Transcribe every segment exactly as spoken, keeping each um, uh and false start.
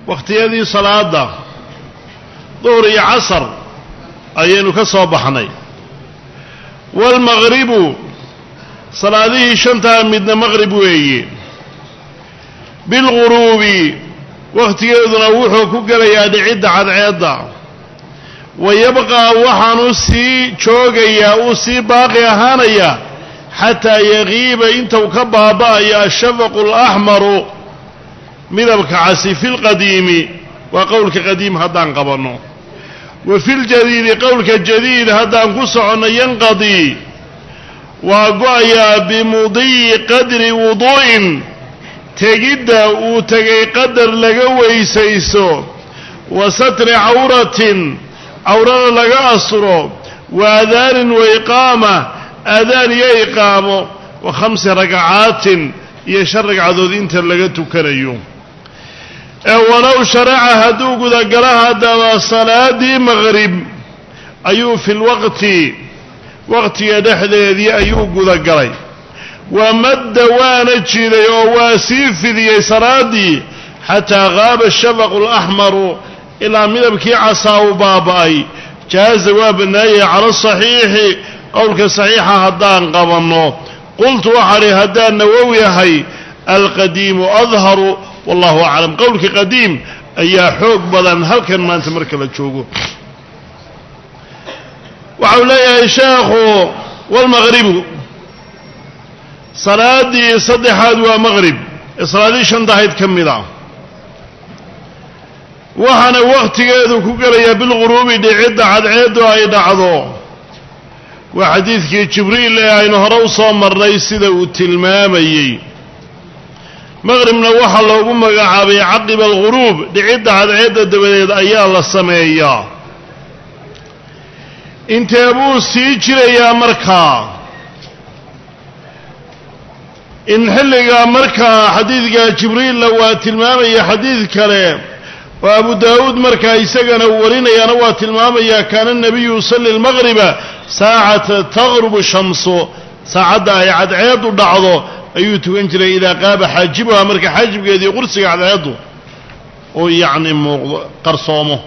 waqtiyadii salaada duhur iyo casar ayaynu ka soo baxnay walmaqribu salaadihii shantaa midna maqrib weeye bilguruubi waqtigeeduna wuxuu ku gelayaa dhicidda cadceedda wayabqaa waxaanu sii joogayaa uu sii baaqi ahaanayaa xataa yaqiiba intuu ka baaba'ayo ashafaqu alaxmaru midabka casi fi lqadiimi waa qowlka qadiim haddaan qabanno wa fi ljadiidi qowlka jadiid haddaan ku soconno yanqadii waa go-ayaa bimudiyi qadri wuduu'in tegidda uu tegay qadar laga weysayso wa satri cawratin cawrana laga asturo wa aadaanin wa iqaama aadaan iyo iqaamo wa khamsi ragcaatin iyo shan ragcadood inta laga tukanayo ee walow sharaca hadduu gudagala haddaba salaadii maqrib ayuu fi lwaqti waqtiga dhexdeedii ayuu gudagalay wa madda waana jiray oo waa sii fidiyey salaadii xataa qaaba ashafaqu alaxmaru ilaa midabkii casaa uu baaba'ay jaaza waa bannaayay cala asaxiixi qowlka saxiixa haddaan qabanno qultu waxaadhi haddaan nawowi ahay alqadiimu adharu wallahu aclam qowlkii qadiim ayaa xoog badan halkan maanta marka la joogo waxau leeyahay sheekhu walmaqribu salaadii saddexaad waa maqrib ee salaadii shantahayd ka mid a waxaana waqtigeedu ku gelayaa bilguruubi dhicidda cadceeddu ay dhacdo waa xadiidkii jibriil ee aynu hore u soo marnay sida uu tilmaamayey maqribna waxaa loogu magacaabay caqiba alguruub dhicidda cadceedda dabadeed ayaa la sameeyaa intee buu sii jirayaa markaa in xilligaa markaa xadiidka jibriilla waa tilmaamaya xadiid kale oo abu daawuud markaa isagana uu warinayaana waa tilmaamayaa kaana nabiyu yusalli lmaqriba saacata taqrubu shamsu saacadda ay cadceeddu dhacdo ayuu tukan jiray idaa qaaba xaajibuha marka xaajibkeediiyo qursiga cadceeddu oo yacni muuqdo qarsoomo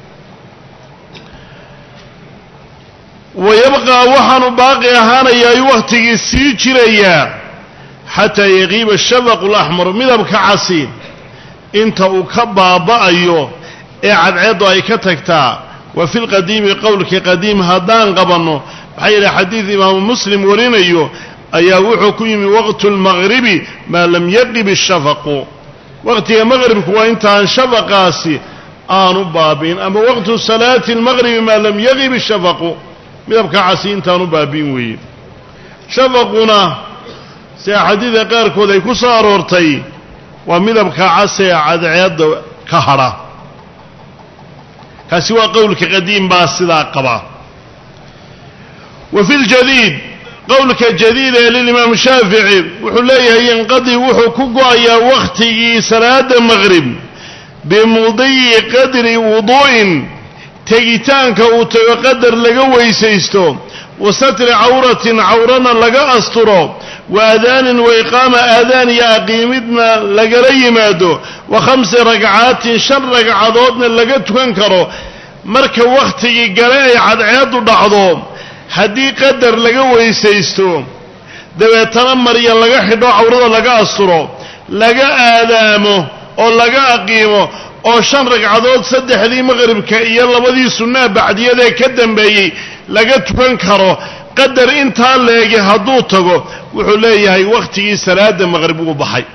wayabqaa waxaanu baaqi ahaanayaa ay wakhtigii sii jirayaa xataa yaqiiba ashafaqu alaxmaru midabka casi inta uu ka baaba'ayo ee cadceeddu ay ka tagtaa wa fi lqadiimi qowlkii qadiim haddaan qabanno maxaa yidhi xadiid imaamu muslim warinayo ayaa wuxuu ku yimi waqtu lmaqribi maa lam yaqib ashafaqu waqtiga maqribku waa intaan shafaqaasi aanu baabi'in ama waqtu salaati lmaqribi maa lam yaqib ashafaqu midabka casi intaanu baabi'in weeye shafaquna si axaadiida qaarkood ay ku soo aroortay waa midabka casee cadceedda ka hadha kaasi waa qowlka qadiim baa sidaa qaba wa fi ljadiid qowlka jadiid ee lilimaam shaafici wuxuu leeyahay yanqadii wuxuu ku go-ayaa wakhtigii salaada maqrib bimudiyi qadri wuduu'in tegitaanka uu tago qadar laga weysaysto wa satri cawratin cawrana laga asturo wa aadaanin wa iqaama aadaan iyo aqiimidna lagala yimaado wa khamsi ragcaatin shan ragcadoodna laga tukan karo marka wakhtigii gale ay cadceeddu dhacdo haddii qadar laga weysaysto dabeetana marya laga xidho cawrada laga asturo laga aadaamo oo laga aqiimo oo shan ragcadood saddexdii maqribka iyo labadii sunnaa bacdiyadee ka dambeeyey laga tukan karo qadar intaa leegi hadduu tago wuxuu leeyahay wakhtigii salaada maqrib uu baxay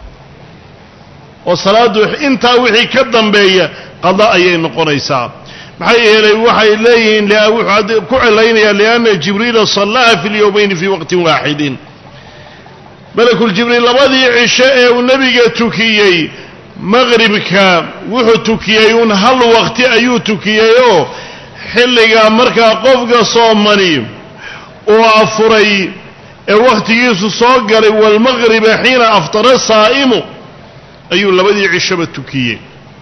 oo salaaddu intaa wixii ka dambeeya qada ayay noqonaysaa maxaa yeelay waxay leeyihiin wuxuu ku celaynayaa lianna jibriila sallaha fi lyowmayni fii waqtin waaxidin malakuljibriil labadii cisho ee uu nebiga tukiyey maqribka wuxuu tukiyey uun hal waqti ayuu tukiyeyoo xilligaa markaa qofka soomani uu afuray ee wakhtigiisu soo galay walmaqriba xiina aftara saa'imu ayuu labadii cishaba tukiyey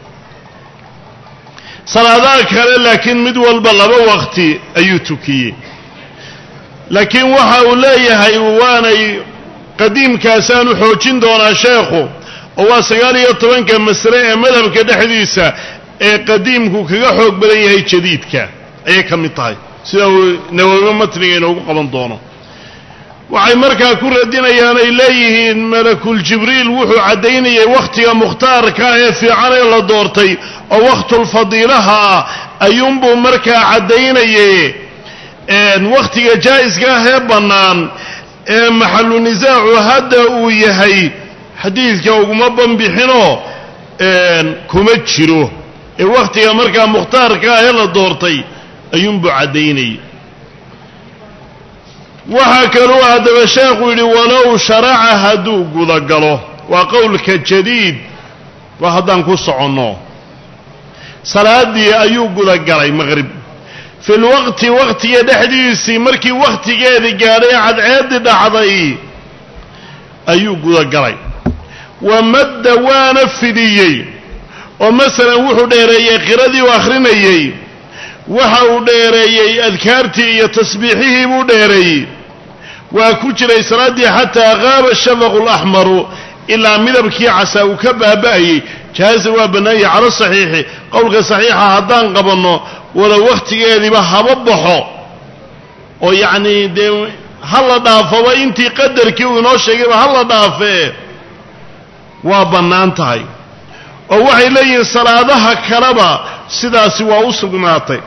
salaadaha kale laakiin mid walba laba waqti ayuu tukiyey laakiin waxa uu leeyahay waanay qadiimkaasaanu xoojin doonaa sheekhu oo waa sagaal iyo tobanka mas'ale ee madhabka dhexdiisa ee qadiimku kaga xoog badan yahay jadiidka ayay ka mid tahay sida uu Nawawi matniga inoogu qaban doono waxay markaa ku radinayaan ay leeyihiin malakul jibriil wuxuu cadaynayay waqtiga mukhtaarka ee fiican ee la doortay oo waqtul fadiilaha ayuunbuu markaa cadaynayay een waqtiga jaa'iska ah ee bannaan ee maxallu nisaacu hadda uu yahay xadiidka uguma banbixino een kuma jiro ee waqtiga markaa mukhtaarka ah ee la doortay ayuunbuu cadaynayay waxa kaloo haddaba sheekhu yidhi walow sharaca hadduu gudagalo waa qowlka jadiid waa haddaan ku soconno salaadii ayuu gudagalay maqrib fi lwaqti waqtiga dhexdiisii markii waqtigeedii gaadhay cadceeddii dhacday ayuu gudagalay wamadda waana fidiyey oo masalan wuxuu dheereeyey qiradii u akhrinayey waxa uu dheereeyey adkaartii iyo tasbiixihii buu dheereeyey waa ku jiray salaadii xataa qaaba shafaqu laxmaru ilaa midabkii casaa uu ka baaba'ayey jaaza waa bannaayey cala saxiixi qowlka saxiixa haddaan qabanno wada wakhtigeediiba haba baxo oo yacnii dee ha la dhaafaba intii qadarkii uu inoo sheegayba ha la dhaafee waa bannaan tahay oo waxay leeyihiin salaadaha kaleba sidaasi waa u sugnaatay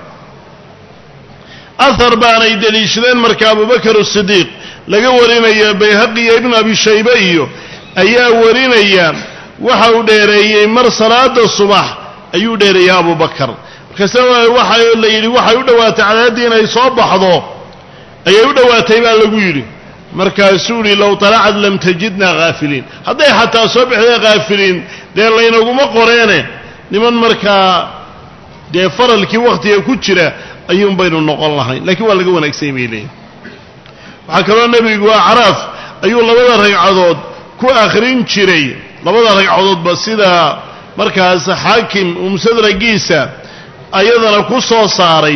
ahar baanay deliishadeen marka abubakar asidiiq laga warinaya bayhaqi iyo ibnu abi shayba iyo ayaa warinaya waxa uu dheereeyey mar salaada subax ayuu dheereeyay abubakar markaase waxa la yidhi waxay u dhowaatay cadaaddii inay soo baxdo ayay u dhowaatay baa lagu yidhi markaasuu yidhi low talacad lam tajidnaa haafiliin hadday xataa soo baxday haafiliin dee laynaguma qoreene niman markaa dee faralkii wakhtiga ku jira ayuun baynu noqon lahayn laakiin waa laga wanaagsay bay leeyihin waxaa kaloo nebigu acraaf ayuu labada ragcadood ku akhrin jiray labada ragcadoodba sida markaas xaakim uu musadragiisa ayadana ku soo saaray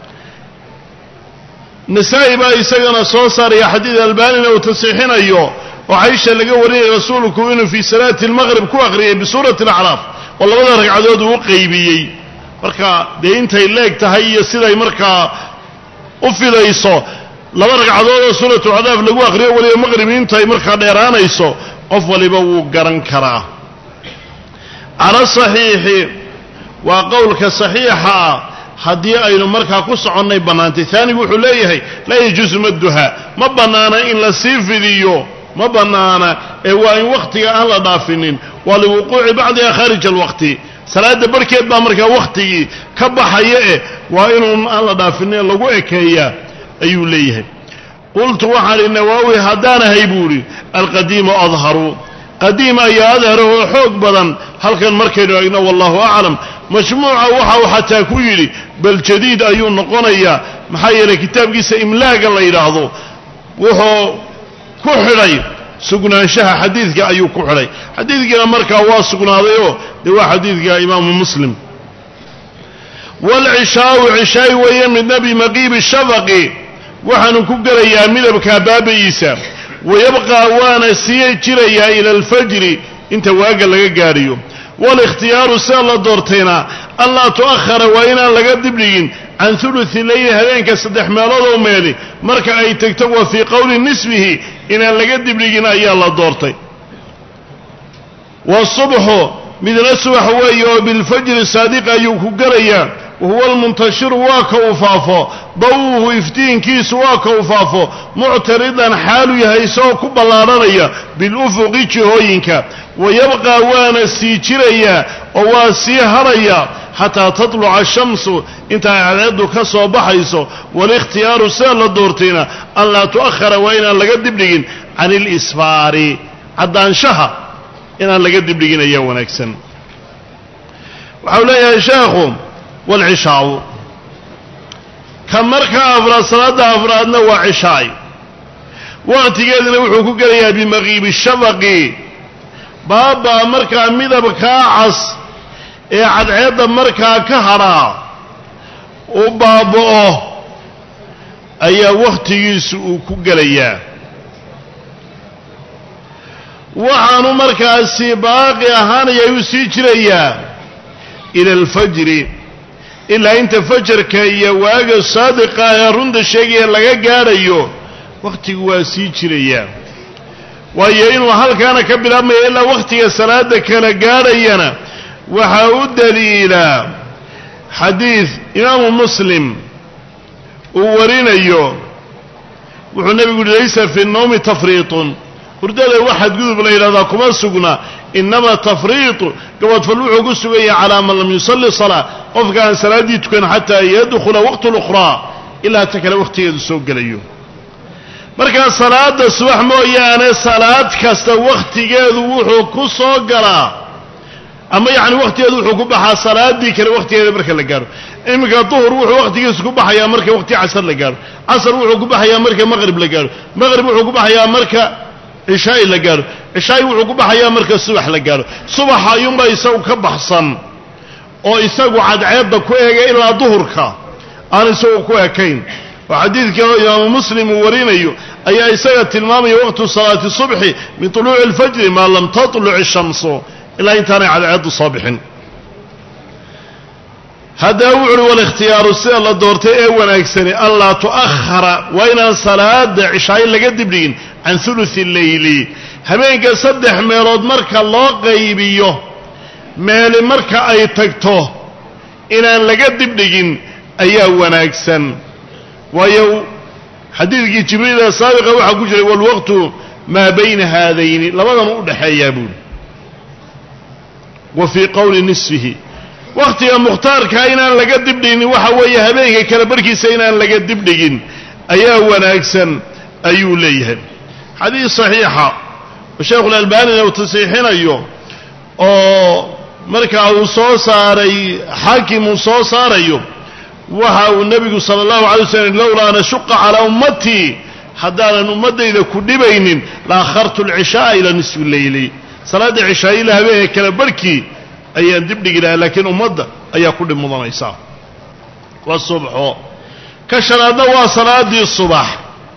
nasaa'i baa isagana soo saaraya xadiid albaanina uu tasiixinayo oo caisha laga warinaya rasuulku inuu fii salaati almaqrib ku akhriyay bisuurati alacraaf oo labada ragcadood uu qaybiyey marka dee intay leeg tahay iyo siday markaa u fidayso laba ragcadood oo suuratu alacraaf lagu akhriyo weliba maqrib intay markaa dheeraanayso qof waliba wuu garan karaa cala saxiixi waa qowlka saxiixa haddii aynu markaa ku soconnay bannaantay taanigu wuxuu leeyahay laa yajuusu madduha ma bannaana in la sii fidiyo ma bannaana ee waa in wakhtiga aan la dhaafinin waa liwuquuci bacdiha khaarij alwaqti salaada barkeed baa markaa wakhtigii ka baxaya eh waa inuun aan la dhaafinin lagu ekeeyaa ayuu leeyahay qultu waxaan idhi nawaawi haddaanahay buu idhi alqadiimu adharu qadiim ayaa adharo oo xoog badan halkan markaynu eegno wallahu aclam majmuuca waxa uu xataa ku yidhi bal jadiid ayuu noqonayaa maxaa yeelay kitaabkiisa imlaaga la yidhaahdo wuxuu ku xidhay sugnaanshaha xadiidka ayuu ku xidhay xadiidkiina markaa waa sugnaadayoo dee waa xadiidka imaamu muslim waalcishaau cishaay weeye midna bimaqiibi shafaqi waxaanu ku gelayaa midabka baaba'iisa wayabqaa waana sii jirayaa ila alfajri inta waaga laga gaadhiyo walikhtiyaaru sida la doortayna anlaa tu'ahara waa inaan laga dibdhigin can huluthi leyli habeenka saddex meeloodoo meeli marka ay tegto wa fii qowli nisbihi inaan laga dibdhigin ayaa la doortay wasubxu midna subax weeye oo bilfajri saadiq ayuu ku gelayaa wahuwa almuntashiru waa ka uu faafo dawuhu iftiinkiisu waa ka uu faafo muctaridan xaalu yahay isagoo ku ballaadhanaya bilufuqi jihooyinka wayabqaa waana sii jirayaa oo waa sii haraya xataa tatluca ashamsu inta ay cadceeddu ka soo baxayso walikhtiyaaru sida la doortayna an laa tu'ahara waa inaan laga dibdhigin can ilisfaari caddaanshaha inaan laga dibdhigin ayaa wanaagsan waxau leeyahay sheekhu waalcishaau ka markaa afraad salaada afraadna waa cishaay waqtigeedina wuxuu ku gelayaa bimaqiibi shafaqi baabaa markaa midabkaa cas ee cadceedda markaa ka hadhaa u baaba'o ayaa wakhtigiisu uu ku gelayaa waxaanu markaasi baaqi ahaanaya u sii jirayaa ila alfajri ilaa inta fajarka iyo waaga saadiqa ee runta sheegaya laga gaadhayo wakhtigu waa sii jirayaa waayo inuu halkaana ka bilaabmayo ilaa wakhtiga salaada kala gaadhayana waxaa u daliilaa xadiid imaamu muslim uu warinayo wuxuu nebigu yihi laysa fi nnawmi tafriitun hurdada wax xadgudub la yidhahdaa kuma sugna inama tafriitu gabadfal wuxuu ku sugan yahay calaa man lam yusalli salaa qofka aan salaaddii tukan xataa yadkhula waqtu lukhraa ilaa ta kale wakhtigeedu soo gelayo markaa salaada subax mooyaane salaad kasta wakhtigeedu wuxuu ku soo galaa ama yacni wakhtigeedu wuxuu ku baxaa salaaddii kale wakhtigeeda marka la gaaro iminka duhur wuxuu wakhtigiisu ku baxayaa marka wakhti casar la gaaro casar wuxuu ku baxayaa marka maqrib la gaaro maqrib wuxuu ku baxayaa marka cishaai la gaaro cishaai wuxuu ku baxayaa marka subax la gaaro subaxa ayuunbaa isagu ka baxsan oo isagu cadceedda ku eega ilaa duhurka aan isagu ku ekayn oo xadiidkan oo imaamu muslim uu warinayo ayaa isaga tilmaamaya waqtu salaati subxi min tuluuci alfajri maa lam tatluc ishamsu ilaa intaanay cadceeddu soo bixin haddaba wuxu uhi walikhtiyaaru sida la doortay ee wanaagsani anlaa tu'ahara waa inaan salaada cishaayo laga dibdhigin can huluthi leyli habeenka saddex meelood marka loo qaybiyo meeli marka ay tagto inaan laga dibdhigin ayaa wanaagsan waayo xadiidkii jibriil ee saabiqa waxaa ku jiray walwaqtu maa bayna haadayni labadan u dhexeeyaa buuli wa fii qowli nisfihi wakhtiga mukhtaarkaa inaan laga dibdhigin waxa weeye habeenka kale barkiisa inaan laga dibdhigin ayaa wanaagsan ayuu leeyahay xadiis saxiixa oo sheekhulalbaanina uu tasiixinayo oo markaa uu soo saaray xaakim uu soo saarayo waxa uu nebigu sala allahu alay waslm lowlaa an ashuqa calaa ummatii haddaanan ummaddayda ku dhibaynin la akhartu alcishaaa ilaa nisfi leyli salaadda cishaaya ila habeenka kale barhkii ayaan dibdhigi lahaa laakiin ummadda ayaa ku dhib mudanaysaa waa subxo ka shanaadna waa salaadii subax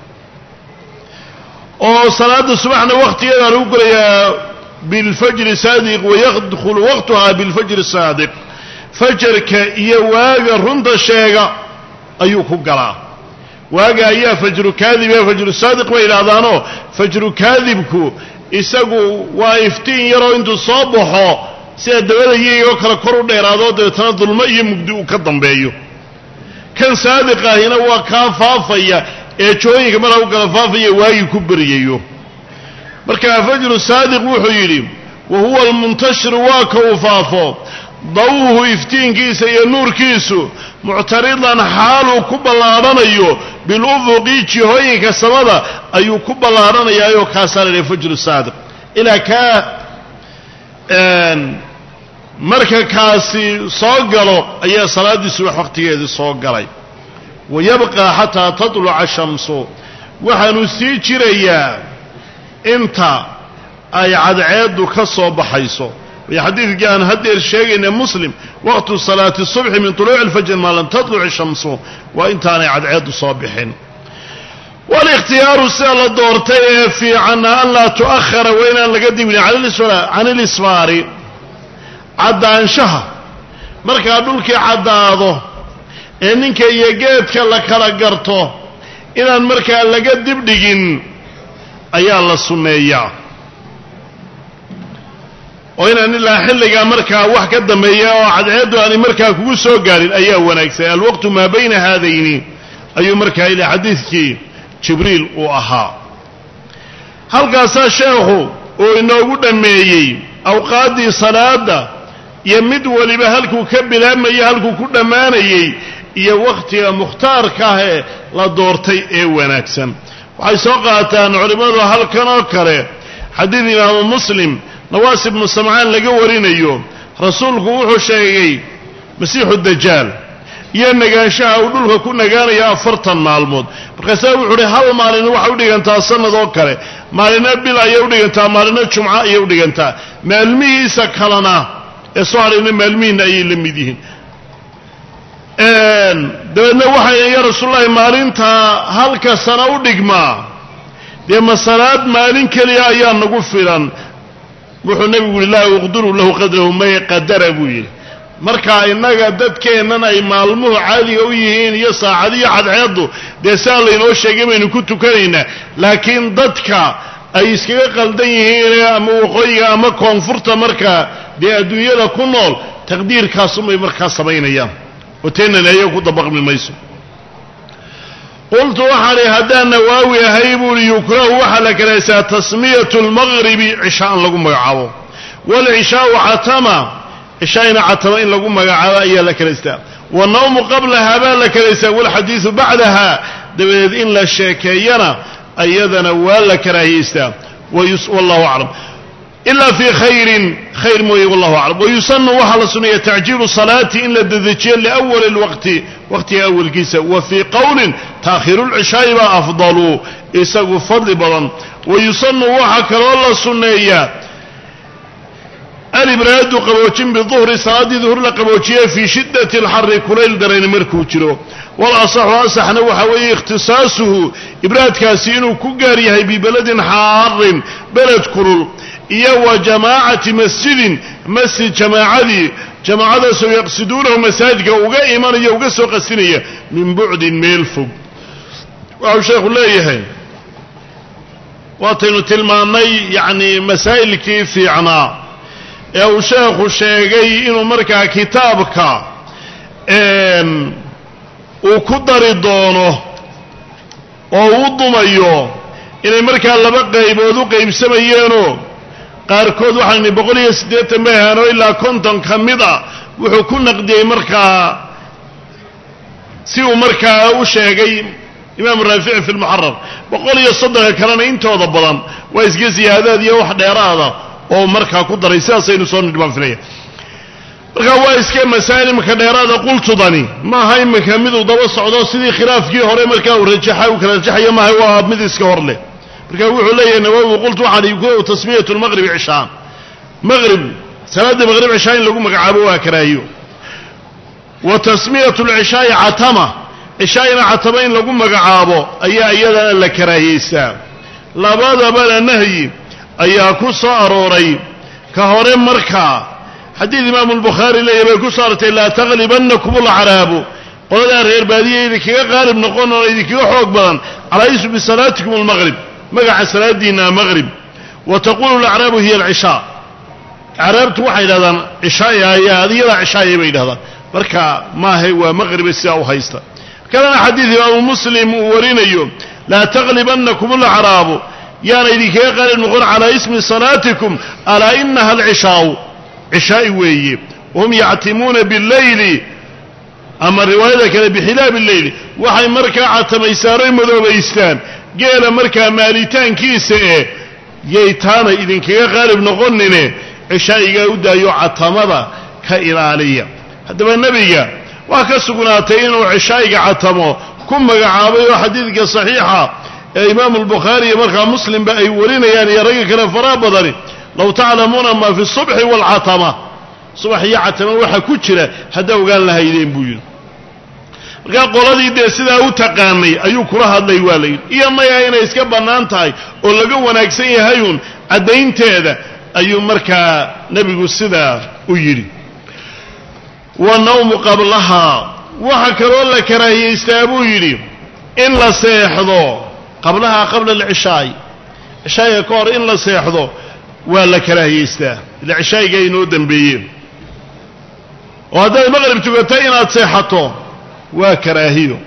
oo salaada subaxna wakhtigeeda lagu gelayaa bilfajri saadiq wayadkhulu waqtuhaa bilfajri saadiq fajarka iyo waaga runta sheega ayuu ku galaa waaga ayaa fajru kaadib ee fajru saadiq bay yidhaahdaanoo fajru kaadibku isagu waa iftiin yaroo intuu soo baxo sida dabada iyagoo kale kor u dheeraadoo dabeetana dulmo iyo mugdi uu ka dambeeyo kan saadiq ahina waa kaa faafaya ee jooyinka markaa u kala faafaya waagii ku beryayo markaa fajru saadiq wuxuu yidhi wa huwa almuntashiru waa ka uu faafo dawuhu iftiinkiisa iyo nuurkiisu muctaridan xaaluu ku ballaadhanayo bilufuqi jihooyinka samada ayuu ku ballaadhanayaayoo kaasaa la yidhaha fajru saadiq ilaa kaa marka kaasi soo galo ayaa salaaddii subax wakhtigeedii soo galay wayabqaa xataa tatluca shamsu waxaanu sii jirayaa inta ay cadceeddu ka soo baxayso iyo xadiidkii aan haddeer sheegayna muslim waqtu salaati subxi min tuluuci alfajri maa lam tatluc shamsu waa intaanay cadceeddu soo bixin walikhtiyaaru sida la doortay ee fiicanna an laa tu'ahara waa inaan laga dibin can ilisfaari caddaanshaha markaa dhulkii caddaado ee ninka iyo geedka la kala garto inaan markaa laga dibdhigin ayaa la sunneeyaa oo inaan ilaa xilligaa markaa wax ka dambeeya oo cadceeddu aanay markaa kugu soo gaarin ayaa wanaagsan alwaqtu maa bayna haadayni ayuu markaa ilaa xadiidkii jibriil uu ahaa halkaasaa sheekhu uu inoogu dhammeeyey awqaaddii salaada iyo mid waliba halkuu ka bilaabmayey halkuu ku dhammaanayey iyo wakhtiga mukhtaarka ah ee la doortay ee wanaagsan waxay soo qaataan culimmadu halkan oo kale xadiid imaamu muslim nawaas ibnu samcaan laga warinayo rasuulku wuxuu sheegay masiixu dajaal iyo nagaanshaha uu dhulka ku nagaanaya afartan maalmood markaasaa wuxuu uhi hal maalina waxay u dhigantaa sanad oo kale maalina bil ayay u dhigantaa maalina jumco ayay u dhigantaa maalmihiisa kalena ee soo hadhayna maalmihiina ayay la mid yihiin dabeedna waxay ya rasuululahi maalintaa halka sana u dhigmaa dee ma salaad maalin keliya ayaa nagu filan wuxuu nabigu yidhi laa uqdiru lahu qadrahu may qadara buu yidhi markaa innaga dadkeennan ay maalmuhu caadiga u yihiin iyo saacadiyo cadceeddu dee saa laynoo sheegay baynu ku tukanaynaa laakiin dadka ay iskaga qaldan yihiin ama waqooyiga ama koonfurta markaa dee adduunyada ku nool taqdiirkaasunbay markaa samaynayaan oo teenana ayaga ku dabaqmi mayso qultu waxaan ihi haddaan nawaawi ahay buuhi yukrahu waxaa la karaysaa tasmiyatu lmaqribi cishaa in lagu magacaabo waalcishaau catama cishaa'ina catama in lagu magacaabo ayaa la karaystaa wanawmu qablaha baa la karaystaa waalxadiidu bacdaha dabadeed in la sheekeeyana ayadana waa la karaahiyeystaa wallahu aclam ilaa fii khayrin khayr mooye wallahu aclam wayusanu waxaa la suneeya tacjiilu salaati in la dedejiyo liawali lwaqti waqtiga awalkiisa wa fii qowlin taakhiru lcishaa'i baa afdalu isagu fadli badan wayusanu waxaa kaloo la sunneeyaa alibraadu qaboojin biduhri salaaddii duhur la qaboojiye fii shiddati alxari kulayl darani markuu jiro walasaxu asaxna waxaa weeye ikhtisaasuhu ibraadkaasi inuu ku gaar yahay bibeladin xaarin beled kulul iyo wa jamaacati masjidin masjid jamaacadii jamaacadaasoo yaqsiduunahu masaajidka uga imanaya uga soo qasinaya min bucdin meel fog waxau sheekhu leeyahay waataynu tilmaannay yacni masaa'ilkii fiicnaa ee uu sheekhu sheegay inuu markaa kitaabka uu ku dari doono oo uu dumayo inay markaa laba qaybood u qaybsamayeenoo qaarkood waxaan idhi boqol iyo siddeetan bay ahaan oo ilaa konton ka mid a wuxuu ku naqdiyey markaa si uu markaa u sheegay imaamu raafici fi lmuxarar boqol iyo soddonka kalena intooda badan waa iska siyaadaad iyo wax dheeraada oo markaa ku daray sidaasaynu soo nidhbaan filaya markaa waa iska masaa'il imika dheeraada qultudani maaha iminka miduu daba socdo sidii khilaafkii hore markaa uu rajaxa uu kala rajaxayo maaha waa mid iska hor leh markaa wuxuu leeyahay nawawi qultu waxaan igu tasmiyatu lmaqribi cishaan maqrib salaada maqrib cishaa in lagu magacaabo waa karaahiyo wa tasmiyatu lcishaa'i catama cishaa'ina catama in lagu magacaabo ayaa iyadana la karaahiyeystaa labadabana nahyi ayaa ku soo arooray ka hore markaa xadiid imaamu albukhaari leeyahy bay ku soo arortay laa taglibannakum alcaraabu qoladaa reer baadiya idinkaga qaalib noqon oo idinkaga xoog badan calaa ismi salaatikum almaqrib magaca salaadiina maqrib wa taqulu alacraabu hiya alcishaa acraabtu waxay yidhahdaan cishaaya ayaa adiyadaa cishaaya bay yidhahdaan marka maahay waa maqriba sidaa u haysta kalena xadiid imaamu muslim uu warinayo laa taglibannakum alacraabu yaana idinkaga qaalib noqon calaa ismi salaatikum alaa inaha alcishaau cishaa'i weeye wahum yactimuuna billayli ama riwaayada kale bixilaabi leyli waxay markaa catamaysaanoy madoobaystaan geela markaa maalitaankiisa eh yaytaana idinkaga qaalib noqonine cishaa'igaa u daayo catamada ka ilaaliya haddaba nebiga waa ka sugnaatay inuu cishaa'iga catamo ku magacaabay oo xadiidka saxiixa ee imaamu albukhaari iyo markaa muslimba ay warinayaan iyo ragga kale faraha badani low taclamuuna maa fi subxi waalcatama subax iyo catama waxa ku jira haddaa ogaan lahaydeen buu yidhi markaa qoladii dee sidaa u taqaanay ayuu kula hadlay waa layidhi iyo maya inay iska bannaan tahay oo laga wanaagsan yahayuun caddaynteeda ayuu markaa nebigu sidaa u yidhi wa nawmu qablahaa waxa kaloo la karaahiyeystaa buu yidhi in la seexdo qablahaa qabla alcishaay cishaa'iga ka hor in la seexdo waa la karaahiyeystaa ila cishaa'iga inoo dambeeyeen oo haddaad maqrib tugatay inaad seexato waa karaahiyo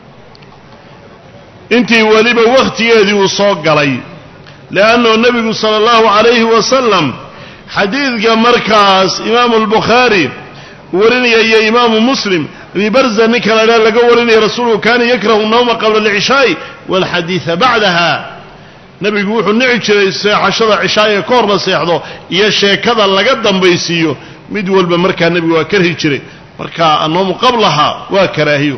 intii weliba wakhtigeedii uu soo galay le'annahu nebigu sala allahu calayhi wasalam xadiidka markaas imaamu albukhaari warinaya iyo imaamu muslim abi barza ninka la laga warinaya rasuulku kaana yakrahu nawma qabla alcishaa'i waalxadiida bacdaha nebigu wuxuu nici jiray seexashada cishaa'iga ka hor la seexdo iyo sheekada laga dambaysiiyo mid walba markaa nebigu waa karhi jiray marka annawmu qablaha waa karaahiyo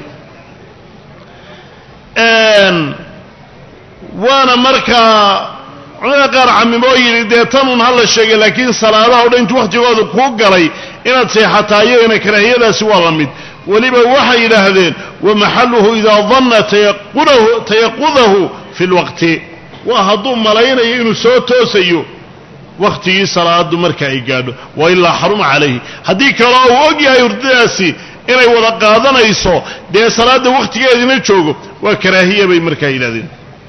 waana markaa culamada qaar camimoo yidhi dee tanun ha la sheegay laakiin salaadaha o dhan intu wakhtigooda kuu galay inaad seexataa iyagana karaahiyadaasi waa la mid weliba waxay yidhaahdeen wa maxaluhu idaa danna tayaqudahu fi lwaqti waa hadduu malaynayo inuu soo toosayo waqtigii salaadu marka ay gaadho wa ilaa xaruma calayhi haddii kaloo uu og yahay hurdadaasi inay wada qaadanayso dee salaadda waqtigeedina joogo waa karaahiya bay markaa yidhahdeen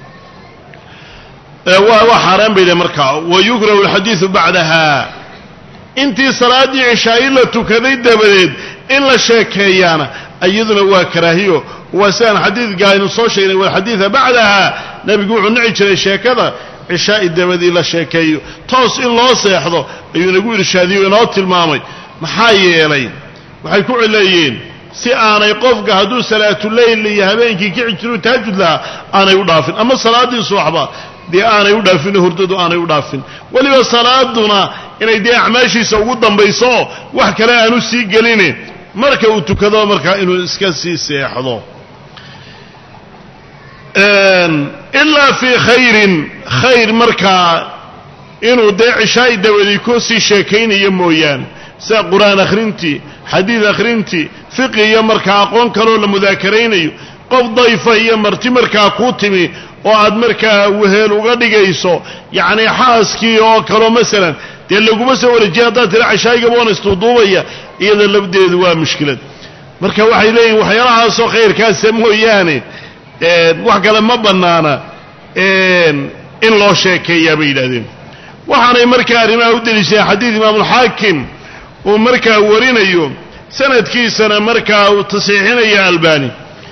waa xaaraan bay yidhahdeen markaa wayukrahu alxadiidu bacdaha intii salaaddii cishaa'i la tukaday dabadeed in la sheekeeyaana iyaduna waa karaahiyo waa sidaan xadiidka aynu soo sheegnay walxadiida bacdaha nebigu wuxuu nici jiray sheekada cishaa'i dabadii la sheekeeyo toos in loo seexdo ayuu inagu irshaadiyo inoo tilmaamay maxaa yeelay waxay ku cileeyeen si aanay qofka hadduu salaatuleyl iyo habeenkii kici jiru tahajud lahaa aanay u dhaafin ama salaaddii subaxba dee aanay u dhaafin hurdadu aanay u dhaafin weliba salaaduna inay dee acmaashiisa ugu dambayso wax kale aanu sii gelin marka uu tukado markaa inuu iska sii seexdo ilaa fii khayrin khayr markaa inuu dee cishaa'i dabadii ku sii sheekaynayo mooyaane sida qur-aan akhrintii xadiid akhrintii fiqi iyo markaa aqoon kaloo la mudaakaraynayo qof dayfa iyo marti markaa kuu timi oo aad markaa weheel uga dhigayso yacni xaaskii oo kaloo masalan dee laguma soo wareejiya haddaad tira cishaaigaba oon istuuduubaya iyada lafdeedu waa mushkilad marka waxay leeyihin waxyaalahaasoo khayrkaasa mooyaane wax kale ma bannaana in loo sheekeeyaa bay yidhahdeen waxaanay markaa arrimaha u deliishadeen xadiid imaamulxaakim uu markaa warinayo sanadkiisana markaa uu tasiixinaya albani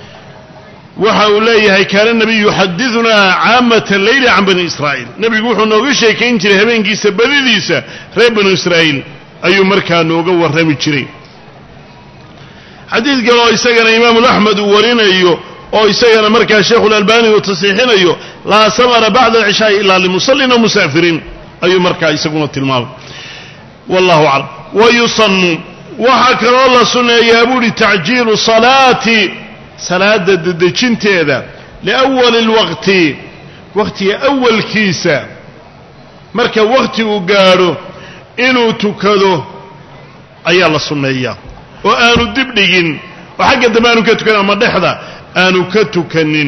waxa uu leeyahay kaana nabiyu yuxadidunaa caamata leyli can bani israa'iil nebigu wuxuu nooga sheekayn jiray habeenkiisa badidiisa reer banu israa'iil ayuu markaa nooga warrami jiray xadiid kale oo isagana imaamu axmed uu warinayo oo isagana markaa sheikhulalbani uu tasiixinayo laa samara bacda alcishaa'i ilaa limusallin aw musaafiriin ayuu markaa isaguna tilmaamay wallahu aclam wayusannu waxaa kaloo la sunneeyaa buuhi tacjiilu salaati salaada dedejinteeda liawali lwaqti waqtiga awalkiisa marka waqti uu gaadho inuu tukado ayaa la sunneeyaa oo aanu dibdhigin oo xagga dambe aanu ka tukanin ama dhexda aanu ka tukanin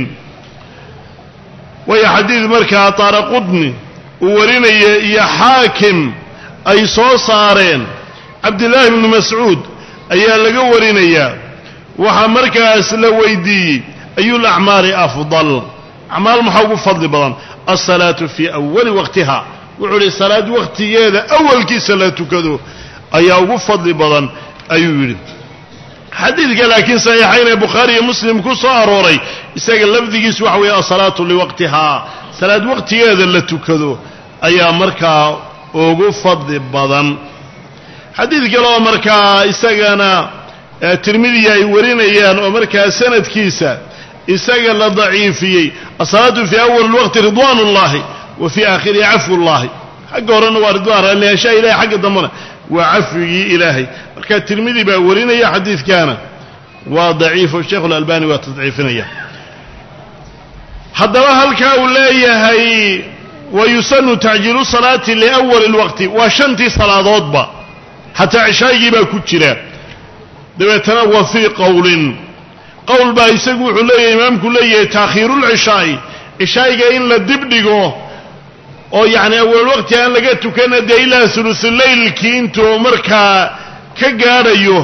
waayo xadiid markaa taaraqudni uu warinaya iyo xaakim ay soo saareen cabdillaahi bnu mascuud ayaa laga warinayaa waxaa markaas la weydiiyey ayu lacmaali afdal acmaal maxaa ugu fadli badan alsalaatu fii awali waqtiha wuxuu ihi salaad waqtigeeda awalkiisa la tukado ayaa ugu fadli badan ayuu yidhi xadiidka laakiin saxiixayn ee bukhaari iyo muslim ku soo arooray isaga lafdigiisu waxa weeye asalaatu liwaqtihaa salaad waqtigeeda la tukado ayaa markaa ugu fadli badan xadiid kale oo markaa isagana tirmidiya ay warinayaan oo markaa sanadkiisa isaga la daciifiyey asalaatu fii awali lwaqti ridwaan ullahi wa fii aakhirihi cafwu ullahi xagga horena waa ridwaan raalliyaashaha ilahay xagga dambena waa cafwigii ilaahay marka tirmidi baa warinaya xadiidkaana waa daciifo sheikhu lalbani waa tadciifinaya haddaba halkaa uu leeyahay wayusanu tacjiilu salaati liawali lwaqti waa shantii salaadoodba xataa cishaagii baa ku jira dabeetana wa fii qowlin qowl baa isagu wuxuu leeyahay imaamku leeyahay taakhiiru lcishaa'i cishaa'iga in la dibdhigo oo yacni awal waqti aan laga tukana dee ilaa sulusuleylkii intuu markaa ka gaadhayo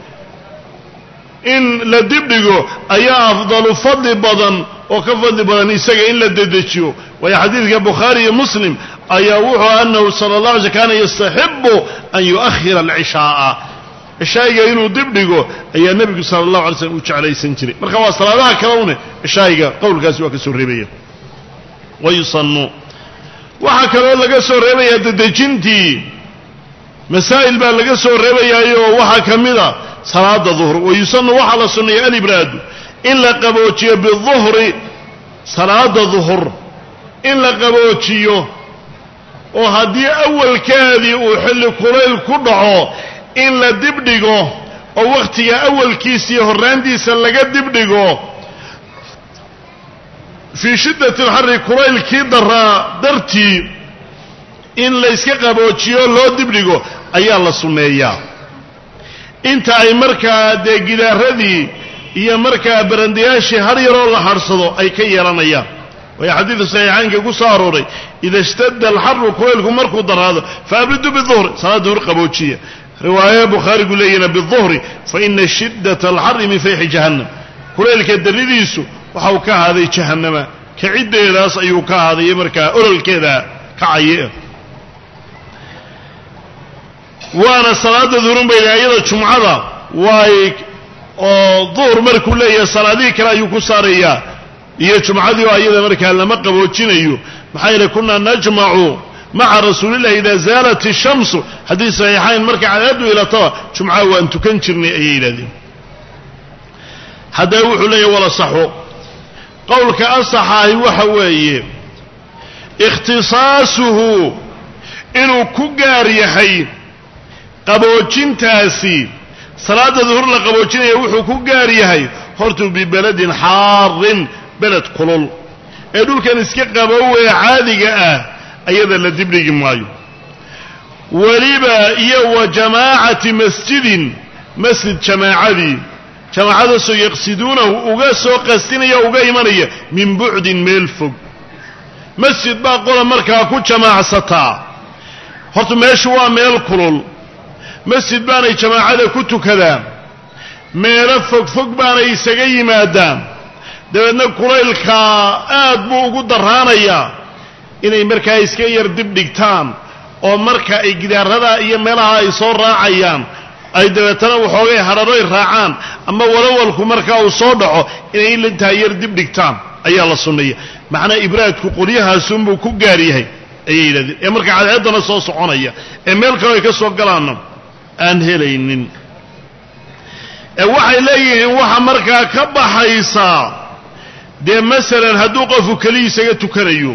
in la dibdhigo ayaa afdalu fadli badan oo ka fadli badan isaga in la dedejiyo waayo xadiidka bukhaari iyo muslim ayaa wuxuu annahu sala allah alay sl kaana yastaxibu an yu'ahira alcishaa'a cishaa'iga inuu dibdhigo ayaa nebigu sala allahu alay slam uu jeclaysan jiray marka waa salaadaha kale une cishaa'iga qowlkaasi waa ka soo reebaya wayusannu waxaa kaloo laga soo reebayaa dedejintii masaa'il baa laga soo reebayaayo waxaa ka mida salaada duhr wayusannu waxaa la sunneeya alibraadu in la qaboojiyo biduhri salaada duhur in la qaboojiyo oo haddii awalkeedii uu xilli kulayl ku dhaco in la dibdhigo oo wakhtiga awalkiisiiyo horraantiisa laga dibdhigo fii shiddati alxarri kulaylkii daraa dartii in layska qaboojiyo loo dibdhigo ayaa la sunneeyaa inta ay markaa dee gidaaradii iyo markaa barandayaashii har yaroo la hadhsado ay ka yeelanayaan وهي حديث الصحيحين كقصاروري إذا اشتد الحر كويلكم مركو ضرهذا فأبردوا بالظهر صلاة ظهر قبوتشية رواية بخاري يقول لنا بالظهر فإن شدة الحر من فيح جهنم كويلك الدريديسو وحوكا هذه جهنم كعدة ناس أيوكا هذه يمركا أولل كذا كعيئة وأنا صلاة ظهر بين أيضا جمعة وايك ظهر مركو لي صلاة ذيك لا يكساريا iyo jumcadii oo ayada markaa lama qaboojinayo maxaa yeelay kuna najma'u ma'a rasuulillahi idha zalat ash-shams hadii sahihayn markaa cadaadu ila tawa jumca waan tukan jirnay ayay yiraahdeen hada wuxuu leeyahay wala saxo qowlka asaxay waxa weeye ikhtisaasuhu inuu ku gaar yahay qaboojintaasi salaada dhuhr la qaboojinayo wuxuu ku gaar yahay hortu bi baladin haarin بلد قلول يقول كان اسكي قبوه عادي أيضا لدبرق مايو ولبا يو جماعة مسجد مسجد جماعة جماعة سو يقصدونه وغاسو قستين يوغا إيمانية من بعد ميلفق مسجد باقولا مركا كو جماعة ستا هرتو ميشوا ميل قلول مسجد باني جماعة كتو كذا ميلفق فق باني سقي مادام dabeedna kulaylka aad buu ugu daraanaya inay markaa iska yar dib dhigtaan oo marka ay gidaarada iyo meelaha ay soo raacayaan ay dabeetana waxoogay hararoy raacaan ama walawalku markaa uu soo dhaco inay inta yar dib dhigtaan ayaa la sunneeyaa macna ibraadku qoriyahaas uu ku gaar yahay ayay yiraahdeen ee marka cadceedana soo soconaya ee meel kale ay ka soo galaan aan helaynin ee waxay leeyihiin waxa markaa ka baxaysa de مثلا haduu qofu kaliya isaga tukanayo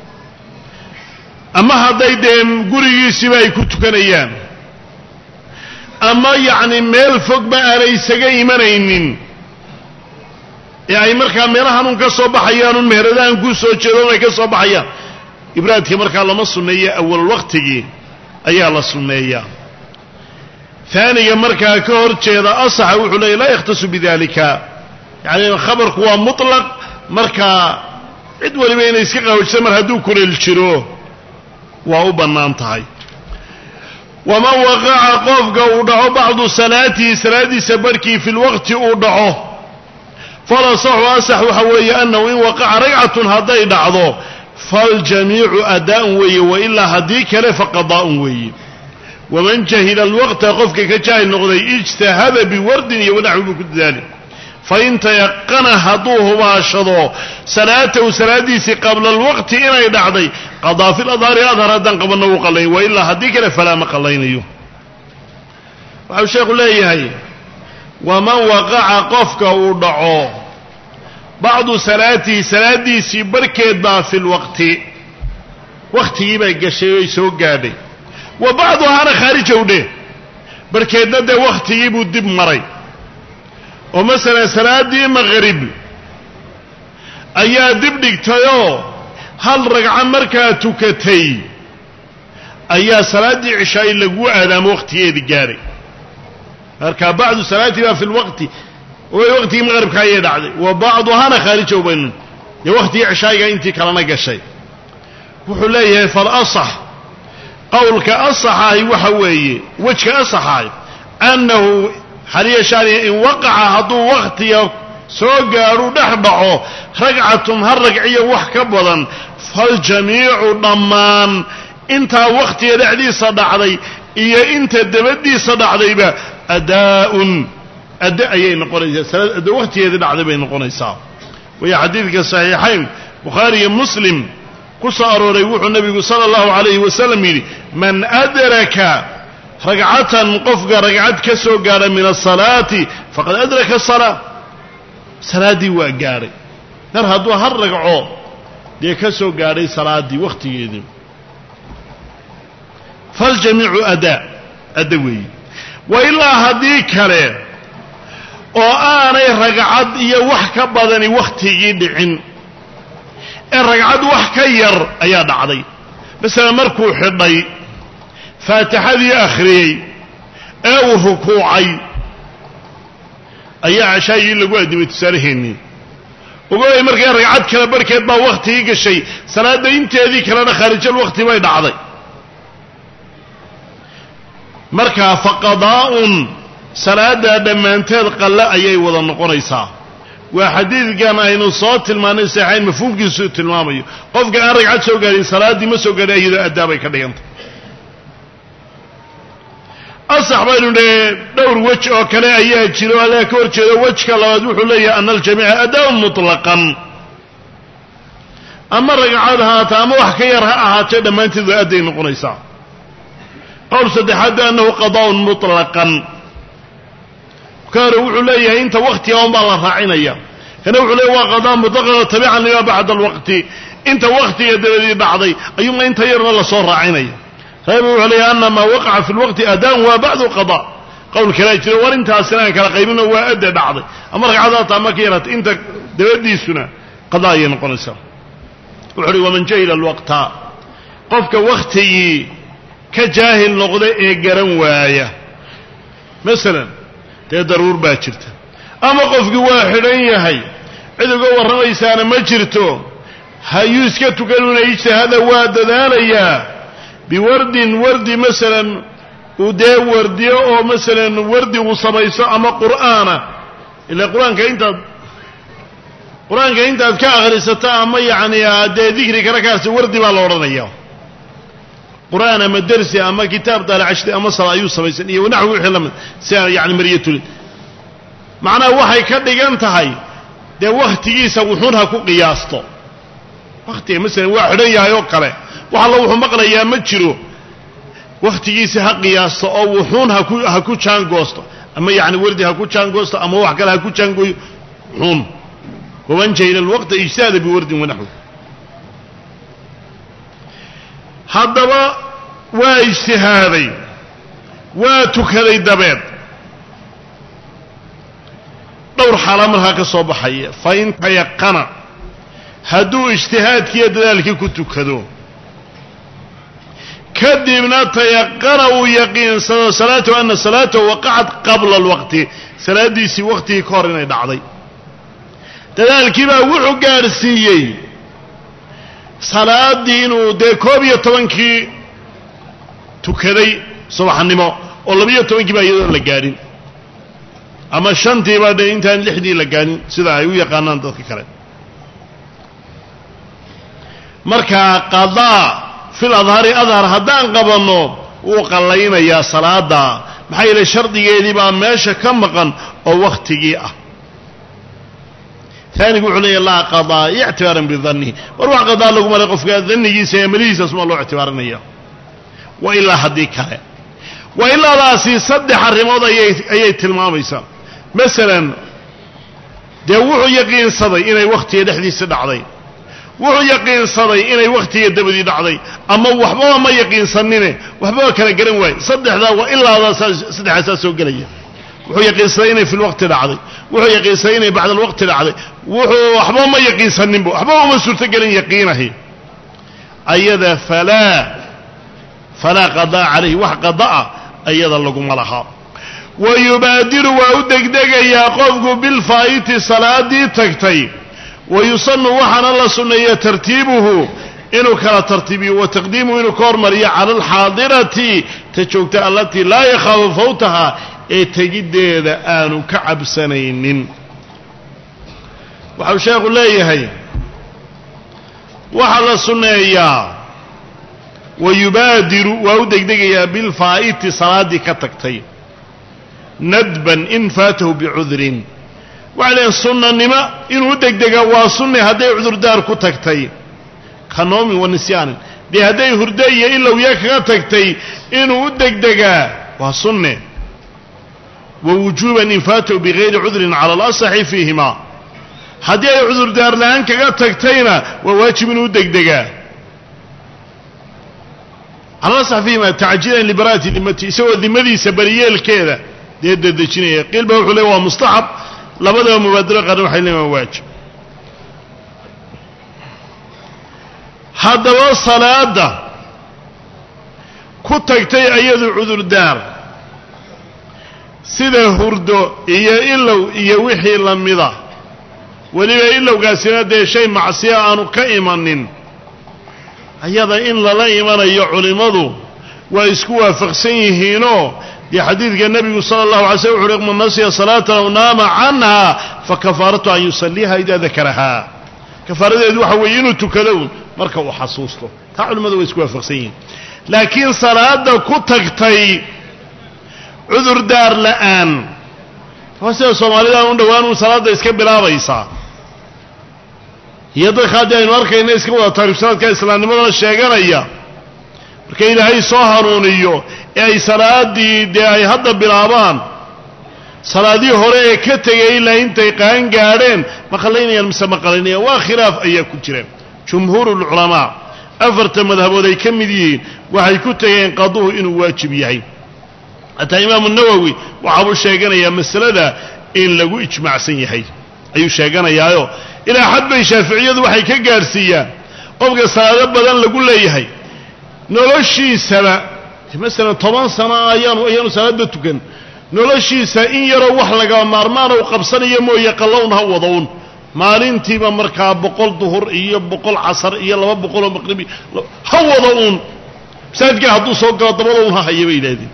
ama haday de gurigiisa ay ku tukanayaan ama yaani meel fog ba aanay isaga imanaynin ee ay markaa meelahan un ka soo baxayaan un meheradaan ku soo jeedo ay ka soo baxayaan ibraadkii markaa lama sunneeyo awal waqtigii ayaa la sunneeyaa ثانيا markaa ka hor jeeda asaxa wuxuu leeyahay la ikhtasu bidalika yaani khabarku waa mutlaq marka cid waliba inay iska qaawjisa mar haduu kuleel jiro waa u banaan tahay wama waqa'a qofka uu dhaco bacdu salaati salaadiisa barkii fi waqti uu dhaco fala sahu asah waxa weeye annahu in waqa'a rag'atun haday dhacdo fal jamii'u adaan weeye wa illa hadii kale faqadaan weeye waman jahila alwaqta qofka ka jaahil noqday ijtihada bi wardin iyo wanahu kudalik فإن تيقن هدوه باشضو صلاته صلاتيسي قبل الوقت إنا يدعدي قضى في الأظهر أظهر أدن قبل نوو قلين وإلا هديك فلا مقلين أيوه وعلى الشيخ الله هي ومن وقع قفك ودعو بعض صلاتي صلاتيسي بركيت با في الوقت وقت يبقى الشيء يسوق قادي وبعضها أنا خارج وده بركيت ده وقت يبو الدب مري ومثلا صلاة مغرب أيا دبدك تيو هل رجع مركا تكتي أيا صلاة عشاء لقوا على وقت يد جاري هركا بعض صلاة في الوقت ووقت مغرب كاي دعدي وبعضها أنا خارج وبين وقت عشاء أنت كلامك الشيء وحليه فالأصح قولك أصح هي وحوي وجهك أصح أنه حاليا شاري إن وقع هذا وقت سوغارو دحدعو رجعتم هالرجعية وحكبضا فالجميع ضمان انت وقت يدعدي صدعدي إيا انت دبدي صدعدي با أداء أداء أيين قريسا أداء وقت يدعدي بين قريسا وهي حديثك الصحيحين بخاري مسلم قصاروا ريوح النبي صلى الله عليه وسلم من أدرك رجعة قفق رجعت كسو قال من الصلاة فقد أدرك الصلاة صلاة دي وقاري نرهدوا هالرجعوا دي كسو قاري صلاة دي وقت يدي فالجميع أداء أدوي وإلا هديك له وآني رجعت إيا وحكا بدني وقت يدعن الرجعت وحكير أياد عضي مثلا مركو حضي فاتحة دي أخري أو ركوعي أي عشاء اللي قوة دي بتسارهني ogoy markay ragcad kala barkeed baa waqtigii gashay salaada inteedii kalena khaarijal waqti bay dhacday marka faqadaa'un salaada dhamaanteed qalla ayay wada noqonaysaa waa xadiidkan aynu soo tilmaanay saxiixayn mafhuumkiisu tilmaamayo qofka aan ragcad soo gaarin salaadii ma soo gaarin iyadoo adaabay ka dhigantay asax baynu dhahay dhowr waj oo kale ayaa jiro alla ka horjeedo wajka labaad wuxuu leeyahay ana aljamiica adaa'un mutlaqan ama ragcad haata ama wax ka yar ha ahaatee dhammaanteed waa aday noqonaysaa qowl saddexaad annahu qadaa'un mutlaqan kaana wuxuu leeyahay inta waqtiga un baa la raacinaya kana wuxuu leeyahay waa qadaa mutlaqan tabican lima bacda alwaqti inta waqtiga dabadii dhacday ayuuna inta yarna la soo raacinaya qayb wuxuu leeyahay anna ma waqaca fi alwaqti adaan waa bacdu qadaa qowl kale jira war intaasina aan kala qaybino waa adda dhacday ama ragcadaata ama ka yarata inta dabadiisuna qadaa ayay noqonaysaa wuxuu leeyahay waman jahila alwaqta qofka waqtigii ka jaahil noqda ee garan waaya masalan dee daruur baa jirta ama qofkii waa xidhan yahay cid uga warramaysaana ma jirto hayuu iska tukanuna ijtihaada waa dadaalayaa biwardin wardi masalan uu dee wardiyo oo masalan wardi uu samayso ama qur'aana ilaa qur-aanka intaad qur-aanka intaad ka akhrisato ama yacni dee dikri kale kaasi wardi baa la odhanaya qur'aan ama dersi ama kitaab daalacashdi ama sala ayuu samaysan iyo naxwi wixii lamid si yani mariyatulin macnaha waxay ka dhigan tahay dee wakhtigiisa wuxuun ha ku qiyaasto wakhtiga masalan waa xidhan yahay oo kale wax alla wuxuu maqlayaa ma jiro wakhtigiisa ha qiyaasto oo wuxuun ha ku ha ku jaangoosto ama yacni wardi ha ku jaangoosto ama wax kale ha ku jaangooyo wuxuun waman jahila alwaqta ijtaada biwardin wanaxwi haddaba waa ijtihaaday waa tukaday dabeed dhowr xaala markaa ka soo baxaya fa in tayaqana hadduu ijtihaadkiiyo dadaalkii ku tukado kadibna tayaqana uu yaqiinsado salaatahu ana salaatahu waqacat qabla alwaqti salaadiisii waqtigii ka hor inay dhacday dadaalkii baa wuxuu gaadhsiiyey salaadii inuu dee koob iyo tobankii tukaday subaxnimo oo labiyo tobankii baa iyadoon la gaadhin ama shantiiba dee intaan lixdii la gaadhin sida ay u yaqaanaan dadka kale markaa qadaa fil adhari adhar haddaan qabanno wuu qallaynayaa salaada maxaa yeelay shardigeedii baa meesha ka maqan oo wakhtigii ah ثاني يقول لي لا قضاء اعتبارا بظنه وروح قضاء لكم على قفك ظنه سيمليس اسم الله اعتبارا إياه وإلا حديك هاي وإلا لا سيصدح الرموضة أي تلماميسا مثلا دي وحو يقين صدي إني وقتي يدحدي سدعضي وحو يقين صدي إني وقتي يدبدي دعضي أما وحبوا ما يقين صنيني وحبوا كان قرن واي صدح ذا وإلا لا صدح أساسه قليا وحو يقين صدي في الوقت دعضي وحو يقين صدي بعد الوقت دعضي وحو وحبوا ما يقين صنين بو وحبوا ما سلت قلن يقينه أيضا فلا فلا قضاء عليه وح قضاء أيضا لكم لها ويبادر وأدقدق يا قفق بالفائت صلاة دي تكتي ويصن وحن الله سنية ترتيبه إنه كان ترتيبه وتقديمه إنه كورمرية على الحاضرة تشوكت التي لا يخاف فوتها تجد آن كعب سنين وحو شيخ الله يهي وحن الله سنية ويبادر وأدقدق يا بالفائت صلاة دي كتكتي ندبا إن فاته بعذر وعليه السنة نما إنه دقدق واسنة هدي عذر دار كتكتي كنوم ونسيان دي هدي هردي إلا وياك كتكتي إنه دقدق واسنة ووجوبا إن فاته بغير عذر على الأصح فيهما هدي عذر دار لأنك كتكتينا وواجب إنه دقدق على الأصح فيهما تعجيلا لبراءة ذمتي سوى ذمتي سبرية الكيدة دي ددجينيه قيل بوحو له waa mustahab labada mubadaro qaar waxay leeyihiin waajib hadaba salaada ku tagtay ayadu cudur daar sida hurdo iyo ilow iyo wixii lamida weliba ilowgaasina dee shay macsiya aanu ka imanin ayada in lala imanayo culimmadu waa isku waafaqsan yihiinoo dee xadiidka nebigu sala allahu alay slm wuxu uhi man nasiya salaatan aw naama canha fa kafaaratu an yusalliha idaa dakarahaa kafaaradeedu waxa weeye inuu tukado un marka uu xasuusto taa culimmadu way isku waafaqsan yihiin laakiin salaada ku tagtay cudurdaar la'aan waa sida soomaalida un dhowaan uun salaadda iska bilaabaysaa iyo dadka haddii aynu arkayna iska wada taariifsanaadka islaamnimadana sheeganaya marka ilaahay soo hanuuniyo ee ay salaaddii dee ay hadda bilaabaan salaadii hore ee ka tegay ilaa intay qaan gaadheen ma qallaynayaan mise ma qallaynayaan waa khilaaf ayaa ku jira jumhuurulculamaa afarta madhabood ay ka mid yihiin waxay ku tegeen qaduhu inuu waajib yahay hataa imaamu nawowi waxaabuu sheeganayaa masalada in lagu ijmaacsan yahay ayuu sheeganayaayo ilaa xad bay shaaficiyadu waxay ka gaadhsiiyaan qofka salaado badan lagu leeyahay noloshiisaba masalan toban sano ayaanu ayaanu salaada tukan noloshiisa in yaroo wax laga maarmaana u qabsanayo mooye qallown ha wadawn maalintiiba markaa boqol duhur iyo boqol casar iyo laba boqoloo maqribi ha wada uun masaajidka hadduu soo galo dabada un ha haya bay yidhahdeen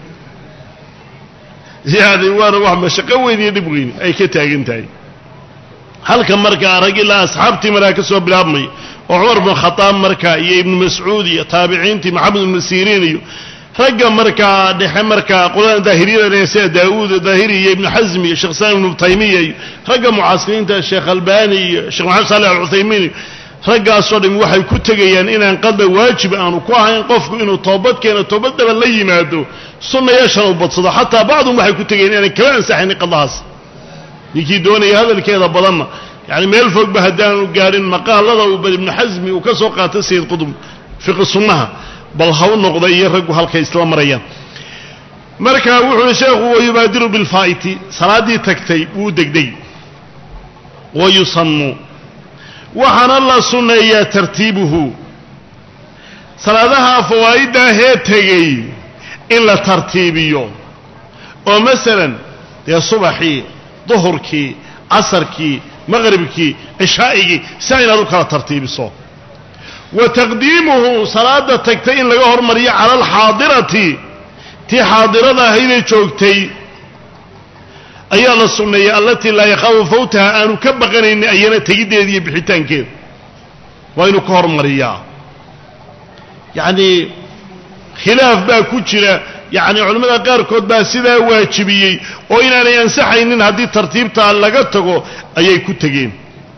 yani waana wax mashaqo weyn iyo dhib weyn ay ka taagan tahay halka markaa rag ilaa asxaabtii markaa ka soo bilaabmay oo cumar bnu khataab markaa iyo ibnu mascuud iyo taabiciintii maxamed ibnu siriin iyo ragga markaa dhexe markaa qolada daahiriyada sida daawuud daahiri iyo ibnu xasmi iyo sheekh salim ibnu taymiya iyo ragga mucaasiriinta sheekh albani iyo sheekh maxamed salih al-uthaymin raggaasoo dhami waxay ku tegayaan inaan qadba waajib aanu ku ahayn qofku inuu toobad keeno toobadaba la yimaado sunnayaashana u badsado xataa bacdum waxay ku tegayaan inaan kala ansaxaynin qadahaas ninkii doonaya hadalkeeda badanna yani meel fogba haddaanu gaadhin maqaalada uu bal ibnu xasmi uu ka soo qaatay sayid qudub fiqi sunnaha bal ha u noqda iyo raggu halkay isla marayaan marka wuxuu sheekhu wayubaadiru bilfaa'iti salaaddii tagtay wuu degdeg wayusannu waxaana la sunneeyaa tartiibuhu salaadaha fawaa'iddaahee tegey in la tartiibiyo oo masalan dee subaxii duhurkii casarkii maqribkii cishaa'igii saa inaad u kala tartiibiso wa taqdiimuhu salaada tagtay in laga hormariyo cala alxaadirati tii xaadirada ahaydee joogtay ayaa la sunneeyey allatii laa yakhaafu fawtaha aanu ka baqanaynin ayana tegiddeeda iyo bixitaankeeda waa inuu ka hormariyaa yacnii khilaaf baa ku jira yacni culimmada qaarkood baa sidaa waajibiyey oo inaanay ansaxaynin haddii tartiibtaa laga tago ayay ku tegeen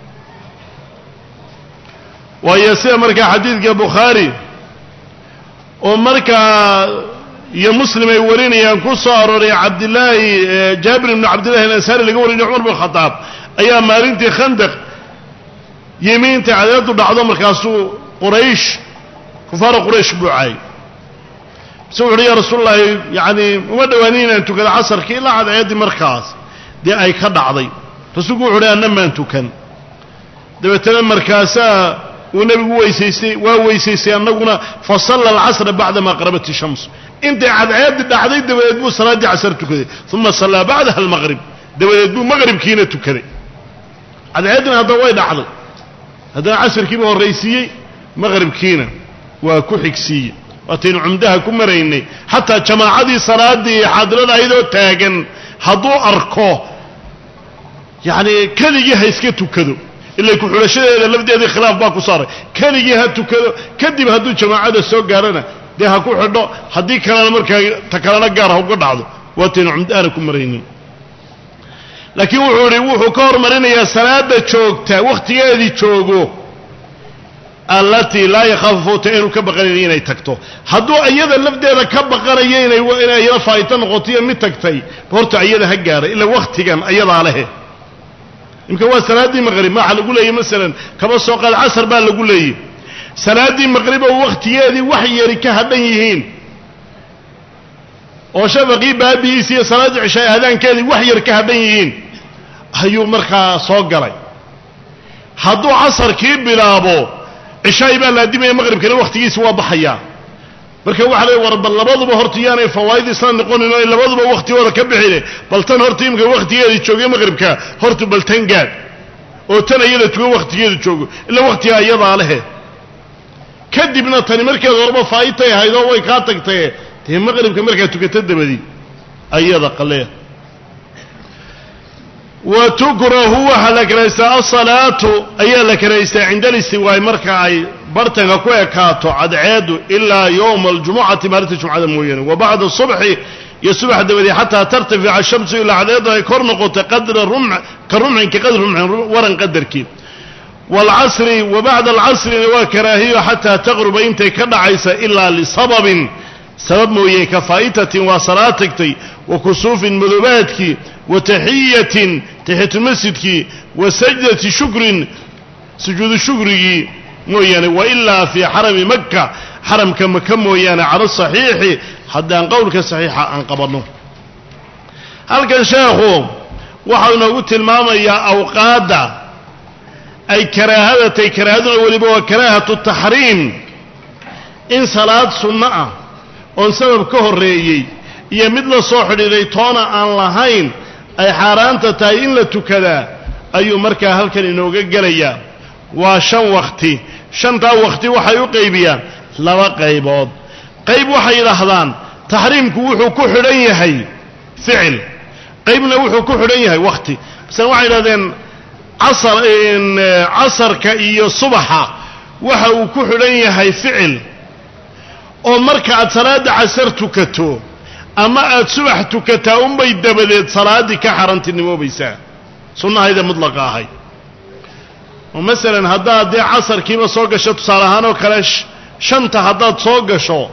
waayo sida markaa xadiidka bukhaari oo markaa iyo muslim ay warinayaan ku soo arooray cabdillaahi jaabir ibnu cabdillahi alansaari laga warinaya cumar bin khataab ayaa maalintii khandaq yimiinta cadeedu dhacdo markaasuu quraysh kufaara quraysh buucay se wuxuuhi ya rasuul allahi yacni uma dhowaanin inaan tukado casarkii ilaa cadceeddii markaas dee ay ka dhacday rasuulku wuxu uhi anna maan tukan dabeetana markaasaa uu nebigu weysaystay waa weysaystay annaguna fa salla alcasra bacdamaa qarabat ishamsu intay cadceeddii dhacday dabadeed buu salaaddii casar tukaday uma sallaa bacdaha almaqrib dabadeed buu maqribkiina tukaday cadceeddina haddana way dhacday haddana casarkiiba horraysiiyey maqribkiina waa ku xigsiiyey waataynu cumdaha ku maraynay xataa jamaacadii salaaddii xaadirada ayadoo taagan hadduu arko yacni keligii ha iska tukado ilay ku-xulashadeeda lafdeedii khilaaf baa ku saaray keligii ha tukado kadib hadduu jamaacada soo gaarana dee ha ku xidho haddii kalena markaa ta kalena gaar ha uga dhacdo waataynu cumdahana ku maraynay laakiin wuxuu idhi wuxuu ka hormarinayaa salaada joogta wakhtigeedii joogo allatii laa yakhaafu fawta inuu ka baqanayn inay tagto hadduu iyada lafdeeda ka baqanayo inay inay iyada faa'ito noqoto iyo mid tagtay horta iyada ha gaara ilaa wakhtigan ayadaa lehe imka waa salaaddii maqrib maxaa lagu leeyay masalan kaba soo qaad casar baa lagu leeyay salaaddii maqrib oo wakhtigeedii wax yari ka hadhan yihiin oo shafaqii baabihiisi iyo salaaddii cishaa aadaankeedii wax yar ka hadhan yihiin ayuu markaa soo galay hadduu casarkii bilaabo cishaay baa laadimaya maqribkana wakhtigiisi waa baxayaa marka waxa la war bal labaduba horta yaanay fawaa'id isla noqonin oo labaduba wakhtigooda ka bixine bal tan horta imka wakhtigeedii joogay maqribka horta bal tan gaad oo tan iyada tugo waqtigeedu joogo ila waqtiga iyada lehe kadibna tani markeed horba faaytay haydo way ka tagtay tii maqribka markaa tukata dabadi ayada qaleeya wa tukrahu wa halakraysa as-salatu ayaa la karaysta inda al-istiwaa marka ay bartanka ku ekaato cadceedu ilaa yawm al-jum'ati maalinta jumcada mooyane wa ba'da subhi iyo subax dabadi hatta tartafi'a ash-shamsu ila cadceedu ay kor noqoto qadra rum ka rum'in ka qadra rum'in waran qadarkii والعصر وبعد العصر وكراهيه حتى تغرب انت كدعيس الا لسبب سبب مويه كفائته وصلاتك وكسوف مذوباتك وتحيه تحيه مسجدك وسجده شكر سجود الشكر مويه والا في حرم مكه حرم كمكه مويه على الصحيح حتى ان قولك صحيح ان قبضنه هل كان شيخو waxaa nagu tilmaamaya awqaada ay karaahada karaahada waliba waa karaahatu tahriim in salaad sunna ah oo sabab ka horeeyay iyo mid la soo xidhiiday toona aan lahayn ay xaraanta tahay in la tukada ayuu markaa halkan inooga galaya waa shan waqti shanta waqti waxay u qaybiyaan laba qaybood qayb waxay yiraahdaan tahriimku wuxuu ku xidhan yahay ficil qaybna wuxuu ku xidhan yahay waqti san waxay yiraahdeen عصر إن عصر كأي صباحا وهو كحلن يهي فعل ومركع صلاة عصر تكتو أما أتصبح تكتا أم بيدبلت صلاة كحرنت النمو بيسا سنة هيدا مطلقة هاي ومثلا هذا دي عصر كيما صوغ شو تصارهانا وكلاش شنطة هذا صوغ شو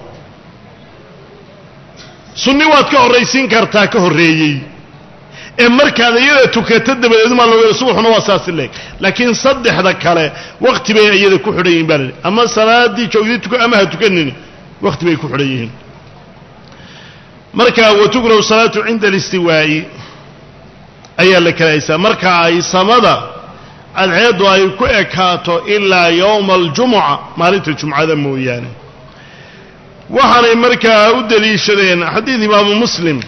سنة واتكه الرئيسين كارتاكه الرئيي marka ayada tukata dabadeed ma loo subaxna waa saas leeg laakiin saddexda kale waqti bay ayada ku xidhan yihiin bal ama salaadii joogdi tuka ama ha tukanin waqti bay ku xidhan yihiin marka wa tukrahu salatu inda al-istiwaa'i ayaa la kalaysa marka ay samada alceedu ay ku ekaato ilaa yawm al-jum'a maalinta jumcada mooyaane waxaanay markaa u daliishadeen xadiis imaam muslim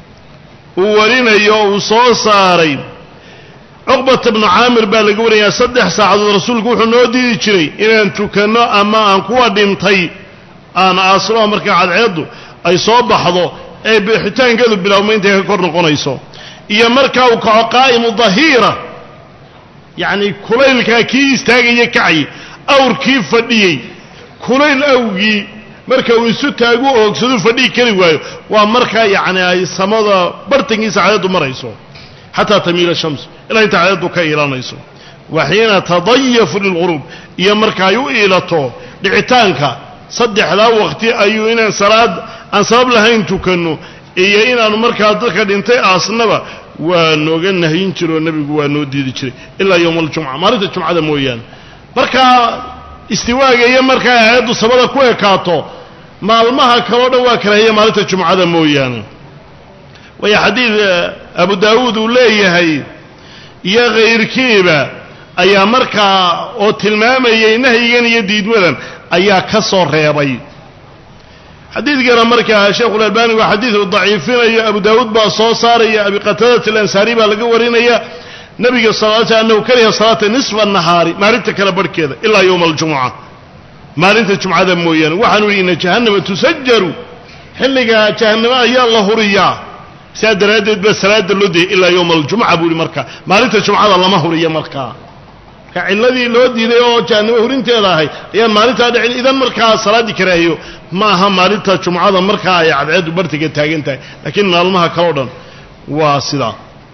ورينيو وصوصاري عقبة بن عامر بالقوريا صدح ساعة الرسول قوحو نودي جري إن أنتو كنا أما أنكوا دمتي أنا أصلا مركا على عيضو أي صوب حضو أي بحتان قلب بلاومين تيكا كورن قنيسو إيا مركا وكعقائم ظهيرة يعني كليل كاكيس تاقي يكعي أور كيف فديي كليل أوغي marka uu isu taago oo ogsado fadhi kari waayo waa marka yaani ay samada bartangiisa caadadu marayso hatta tamiila shams ila inta caadadu ka iilanayso waxina tadayyaf lilghurub iyo marka ay u iilato dhicitaanka saddexda waqti ayuu inaan salaad aan sabab lahayn tukano iyo inaan marka dadka dhintay aasnaba waa nooga nahiin jiro nabigu waa noo diidi jiray ilaa yawmal jumca maalinta jumcada mooyaan marka istiwaaga iyo marka ayadu sabada ku ekaato maalmaha kala dhawaa karaaya maalinta jumcada mooyaan way xadiid Abu Daawud uu leeyahay iyo qeyrkiiba ayaa marka oo tilmaamayay nahyigan iyo diidmadan ayaa ka soo reebay xadiidkana marka Sheekh Al-Albani waa xadiid daciifinayo Abu Daawud baa soo saaraya Abi Qatadah al-Ansari baa laga warinaya nabiga sallallahu alayhi wasallam kariya salaata nisfa an-nahaari maalinta kala barkeeda ilaa yawm al-jum'a maalinta jumcada mooyaan waxaanu in jahannama tusajjaru xilliga jahannama ayaa la huriyaa saadaradeed ba salaada loo diiday ilaa yawm al-jum'a buu marka maalinta jumcada lama huriyo marka ka ciladii loo diiday oo jahannama hurinteeda ahay ayaa maalinta dhicin idan marka salaadi karaayo ma aha maalinta jumcada marka ay cadceedu bartiga taagan tahay laakiin maalmaha kala dhan waa sida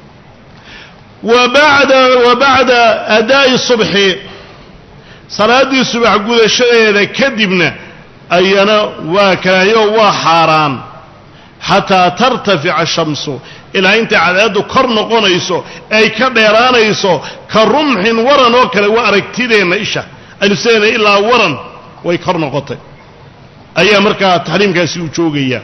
وبعد وبعد أداء الصبح صلاة الصبح قد الشيء كدبنا أينا وكايو وحاران حتى ترتفع الشمس إلى أنت عدد قرن قنيسو أي كبيران يسو كرمح ورن وكلا وأركتين إيشا السنة إلا ورن ويكرن قطي أي مركا تحريم كاسيو شوقيا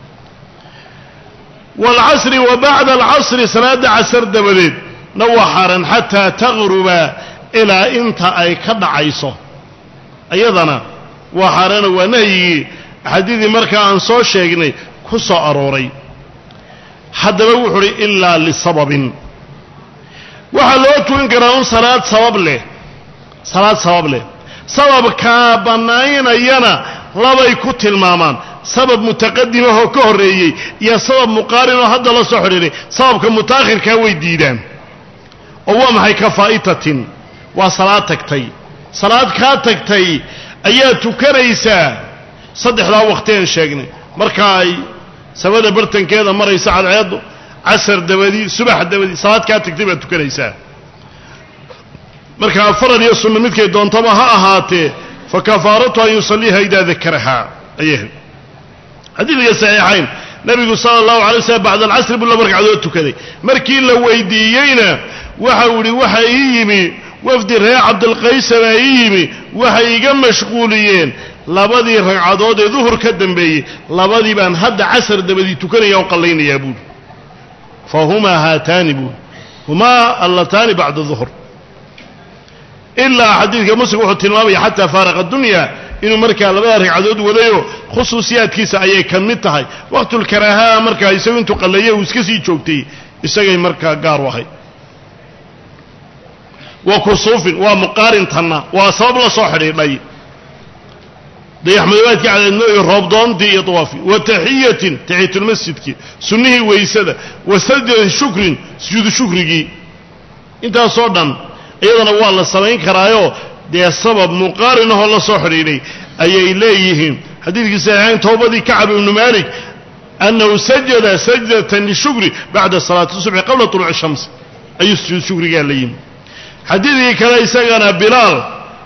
والعصر وبعد العصر صلاة عصر دبليد نوحرا حتى تغرب إلى انت أي كدعيسو أيضا وحرنا ونهي حديث مركا عن صو شيغني كسو أروري حد بوحري إلا لسبب وحلو tukan karaa un salaad sabab leh salaad sabab leh sababkaa bannaynayana labay ku tilmaamaan sabab mutaqadimahoo ka horreeyey iyo sabab muqaarinoo hadda la soo xidhiiray sababka mutaakhirkaa way diidaan oo waa maxay ka faa'itatin waa salaad tagtay salaad kaa tagtay ayaa tukanaysaa saddexdaa waqti aan sheegnay marka ay sabada bartankeeda maraysa cadceeddu casar dabadii subax dabadii salaad kaa tagtay baad tukanaysaa marka farad iyo sunno midkay doontaba ha ahaatee fa kafaaratu an yusalliha idaa dakarahaa ayah xadiidka saxiixayn nabigu sala allahu alay waslm bacda alcasri buu laba ragcadood tukaday markii la weydiiyeyna waxa uu ihi waxa ii yimi wafdi reer cabdilqaysa baa ii yimi waxay iga mashquuliyeen labadii ragcadood ee duhur ka dambeeyey labadii baan hadda casar dabadii tukanaya oo qallaynayaa buuri fa humaa haataani buuri humaa allataani bacda duhr ilaa xadiidka muslim wuxuu tilmaamaya xataa faaraqa dunya inuu markaa labada ragcadood wadayo khusuusiyaadkiisa ayay ka mid tahay waqtulkaraahaa markaa isagu intuu qalleeyay uu iska sii joogtay isagay markaa gaar u ahay wa kusuufin waa muqaarintanna waa sabab la soo xidhiidhay dayaxmadoobaadkii cadeedno iyo roobdoontii iyo dawaafi wa taxiyatin taxiyatulmasjidkii sunnihii weysada wa sajdati shukrin sujuudu shukrigii intaasoo dhan iyadana waa la samayn karaayoo dee sabab muqaarinahoo la soo xidhiidhay ayay leeyihiin xadiidkii saxiixayn towbadii kacab ibnu maalik annahu sajada sajdatan lishukri bacda salaati subxi qabla tuluuci shams ayuu sujuud shukrigaa la yimi xadiidkii kale isagana bilaal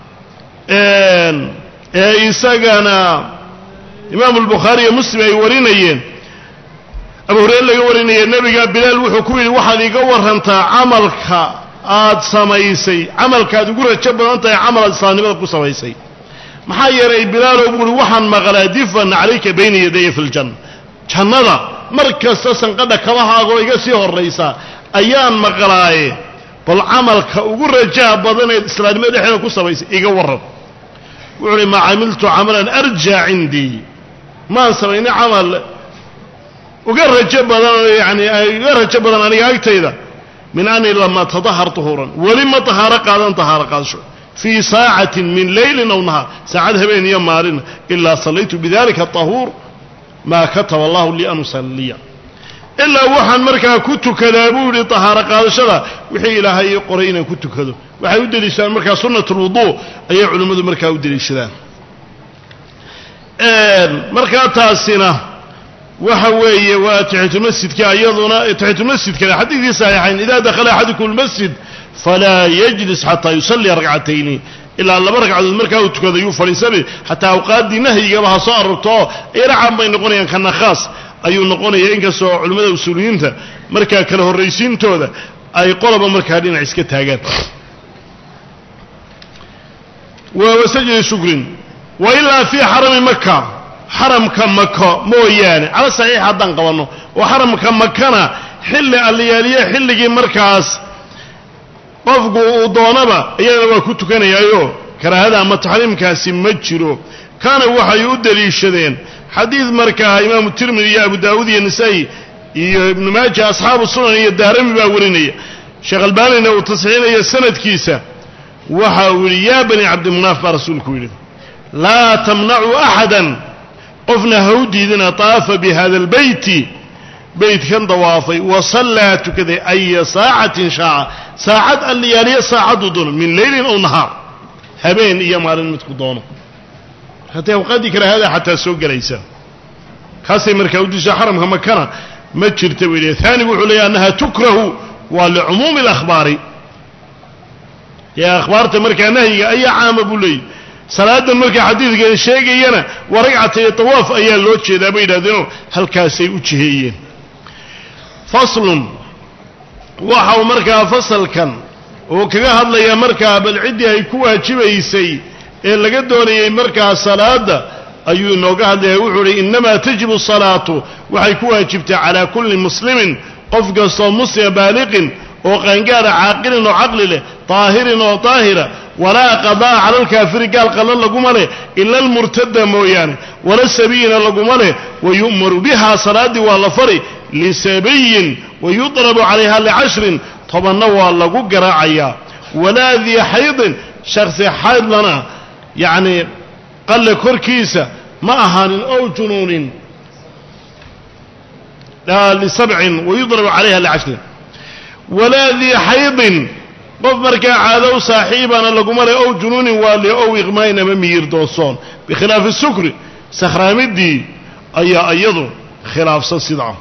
ee isagana imaamu albukhaari iyo muslim ay warinayeen abu hurayre laga warinaya nebiga bilaal wuxuu ku yidhi waxaad iga warantaa camalka aad samaysay camalkaad ugu rajo badan tahay camalaad islaamnimada ku samaysay maxaa yeelay bilaalow buuri waxaan maqlaa difan calayka bayna yadaya fi ljanna jannada mar kasta sanqadha kabahaagoo iga sii horraysa ayaan maqlaaye bal camalka ugu rajaha badan ee islaamnimada dhexdeeda ku samaysay iga warran wuxuu uhi maa camiltu camalan arjaa cindii maan samaynay camal uga rajo badan yani uga rajo badan aniga agtayda min ani lama tadahar tuhuuran weli ma tahaaro qaadan tahaaro qaadasho fii saacatin min leylin aw nahaar saacad habeen iyo maalin ilaa sallaytu bidalika tahuur maa kataba allahu lii an usalliya ilaa waxaan markaa ku tukadaa buu yihi tahaaro qaadashada wixii ilaahay ii qoray inaan ku tukado waxay u deliishadaan markaa sunnat lwuduu ayay culimmadu markaa u deliishadaan markaa taasina waxa weeye waa taxiyatulmasjidka iyaduna taxiyatulmasjidkana xadiidkii saxiixayn idaa dakhala axadukum almasjid falaa yajlis xataa yusalliya ragcatayni ilaa laba ragcadood markaa uu tukado yuu fadhiisanay xataa awqaaddii nahyigaba ha soo arorto iyana caan bay noqonayaan kana khaas ayuu noqonaya inkastoo culimmada usuuliyiinta markaa kala horraysiintooda ay qoloba markaa dhinac iska taagaan wa sajdi shukrin wa ilaa fii xarami maka xaramka mako mooyaane cala saxiix haddaan qabanno oo xaramka makana xilli alliyaaliye xilligii markaas qofku uu doonaba iyadana waa ku tukanayaayo karaahada ama taxriimkaasi ma jiro kaana waxay u deliishadeen xadiid markaa imaamu tirmidi iyo abu daawuud iyo nisaa'i iyo ibnu maaja asxaabu sunan iyo daarami baa warinaya sheekh albaanina uu tasxiixinaya sanadkiisa waxa uu yidhi yaa bani cabdimunaaf baa rasuulku yidhi laa tamnacuu axadan qofna ha u diidina taafa bi hada albeyti beytkan dawaafay wa sallaa tukaday aya saacatin shaaca saacad alliyaaliya saacaduu doono min leylin aw nahaar habeen iyo maalin midku doono haddii awqaaddii karaahada xataa soo gelaysa kaasay markaa u dishaa xaramka makana ma jirta buu yidhi aanigu wuxuu leeyahy annaha tukrahu waa licumuumi alakhbaari ee akhbaarta markaa nahyiga ayaa caama buu leeyahy salaadan markaa xadiidkan sheegayana waa ragcatay tawaaf ayaa loo jeedaa bay yidhahdeenoo halkaasay u jiheeyeen faslun waxa uu markaa fasalkan uu kaga hadlayaa markaa bal ciddii ay ku waajibaysay ee laga doonayey markaa salaada ayuu inooga hadlaya wuxuu uhi innamaa tajibu salaatu waxay ku waajibtay calaa kulli muslimin qof kastoo muslima baaliqin oo qaangaara caaqilin oo caqli leh daahirin oo daahira walaa qadaa cala alkaafiri gaal qallo laguma leh ila almurtada mooyaane wala sabiyina laguma leh wayu'maru bihaa salaaddii waa la fari lisabiyin wayudrabu calayha licashrin tobanna waa lagu garaacayaa walaa dii xaydin shakhsi xayd lana yacni qalle korkiisa ma ahaanin ow junuunin lisabcin wayudrabu calayha licashrin walaa dii xaydin qof markaa caadow saaxiibana laguma le ow junuunin waali ow iqmaayin ama miyir doorsoon bikhilaafi sukri sakhraamiddii ayaa iyadu khilaafsan sidaa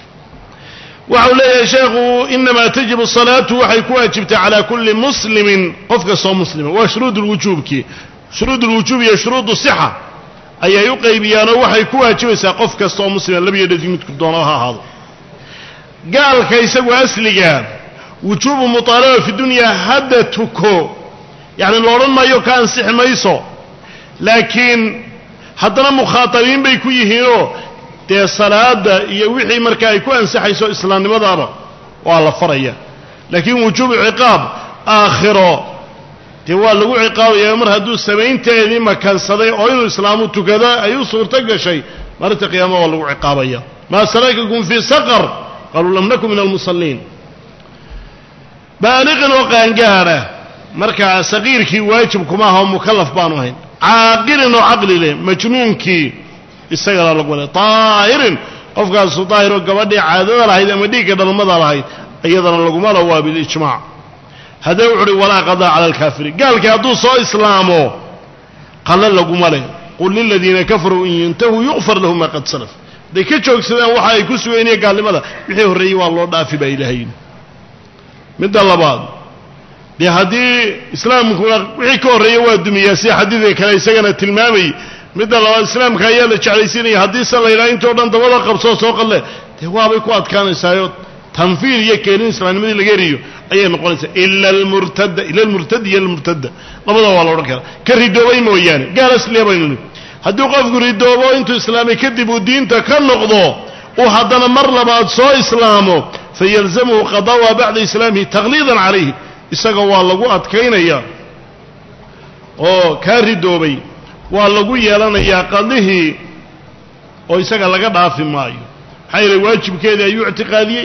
waxau leeyahay sheekhu inamaa tajibu salaatu waxay ku waajibtay calaa kulli muslimin qof kastoo muslima waa shuruud lwujuubkii shuruud lwujuub iyo shuruudu sixa ayay u qaybiyaanoo waxay ku waajibaysaa qof kastaoo muslima labiyo dhadi midku doono ha ahaado gaalka isagu asliga wujuubu muطaalaba fi dunya hadda tuko yacni la odhan maayo ka ansixi mayso laakiin haddana mukhaatabiin bay ku yihiinoo dee salaada iyo wixii marka ay ku ansaxayso islaamnimadaaba waa la faraya laakiin wujuubu ciqaab aakhiro dee waa lagu ciqaabaya mar hadduu samaynteedii makansaday oo inuu islaamu tukado ay u suurto gashay maalinta qiyaama waa lagu ciqaabaya maa salakakum fii saqar qaluu lam nakun min almusalliin baaliqin oo qaangaadha markaa saqiirkii waajib kuma aha oo mukallaf baanu ahayn caaqilin oo caqli leh majnuunkii isagana lagu wada daahirin qofkaasu daahir oo gabadhii caadada lahayd ama dhiigga dhalmada lahayd iyadana laguma la waa bilijmaac haddee wuxu uhi walaa qadaa cala alkaafiriin gaalkii hadduu soo islaamo qalla laguma leh qul liladiina kafaruu in yintahuu yuqfar lahum maa qad salaf hadday ka joogsadaan waxa ay ku sugayniya gaalnimada wixii horreeyey waa loo dhaafi baa ilaahay midda labaad dee haddii islaamkuna wixii ka horreeya waa dumiyaa sida xadiidka kale isagana tilmaamayay midda labaad islaamka ayaa la jeclaysiinaya haddii se la yidhaha intoo dhan dabada qabsoo soo qalle dee waabay ku adkaanaysaayo tanfiir iyo keenin islaamnimadii laga eriyo ayay noqonaysaa ila almurtada ila almurtad iyo almurtada labada waa la odhan karaa ka ridoobay mooyaane gaal asliya baynu nihi haddii qofku ridoobo intuu islaamay kadib uu diinta ka noqdo uu haddana mar labaad soo islaamo fayalzamuhu qadaa'uha bacda islaamihi takhliidan calayhi isaga waa lagu adkaynaya oo kaa ridoobay waa lagu yeelanayaa qadihii oo isaga laga dhaafi maayo maxaa yeelay waajibkeedii ayuu ictiqaadiyey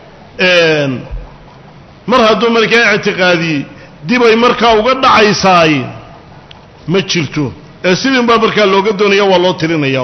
mar hadduu markaa ictiqaadiyey dibay markaa uga dhacaysaay ma jirto ee sidin baa markaa looga doonaya waa loo tirinaya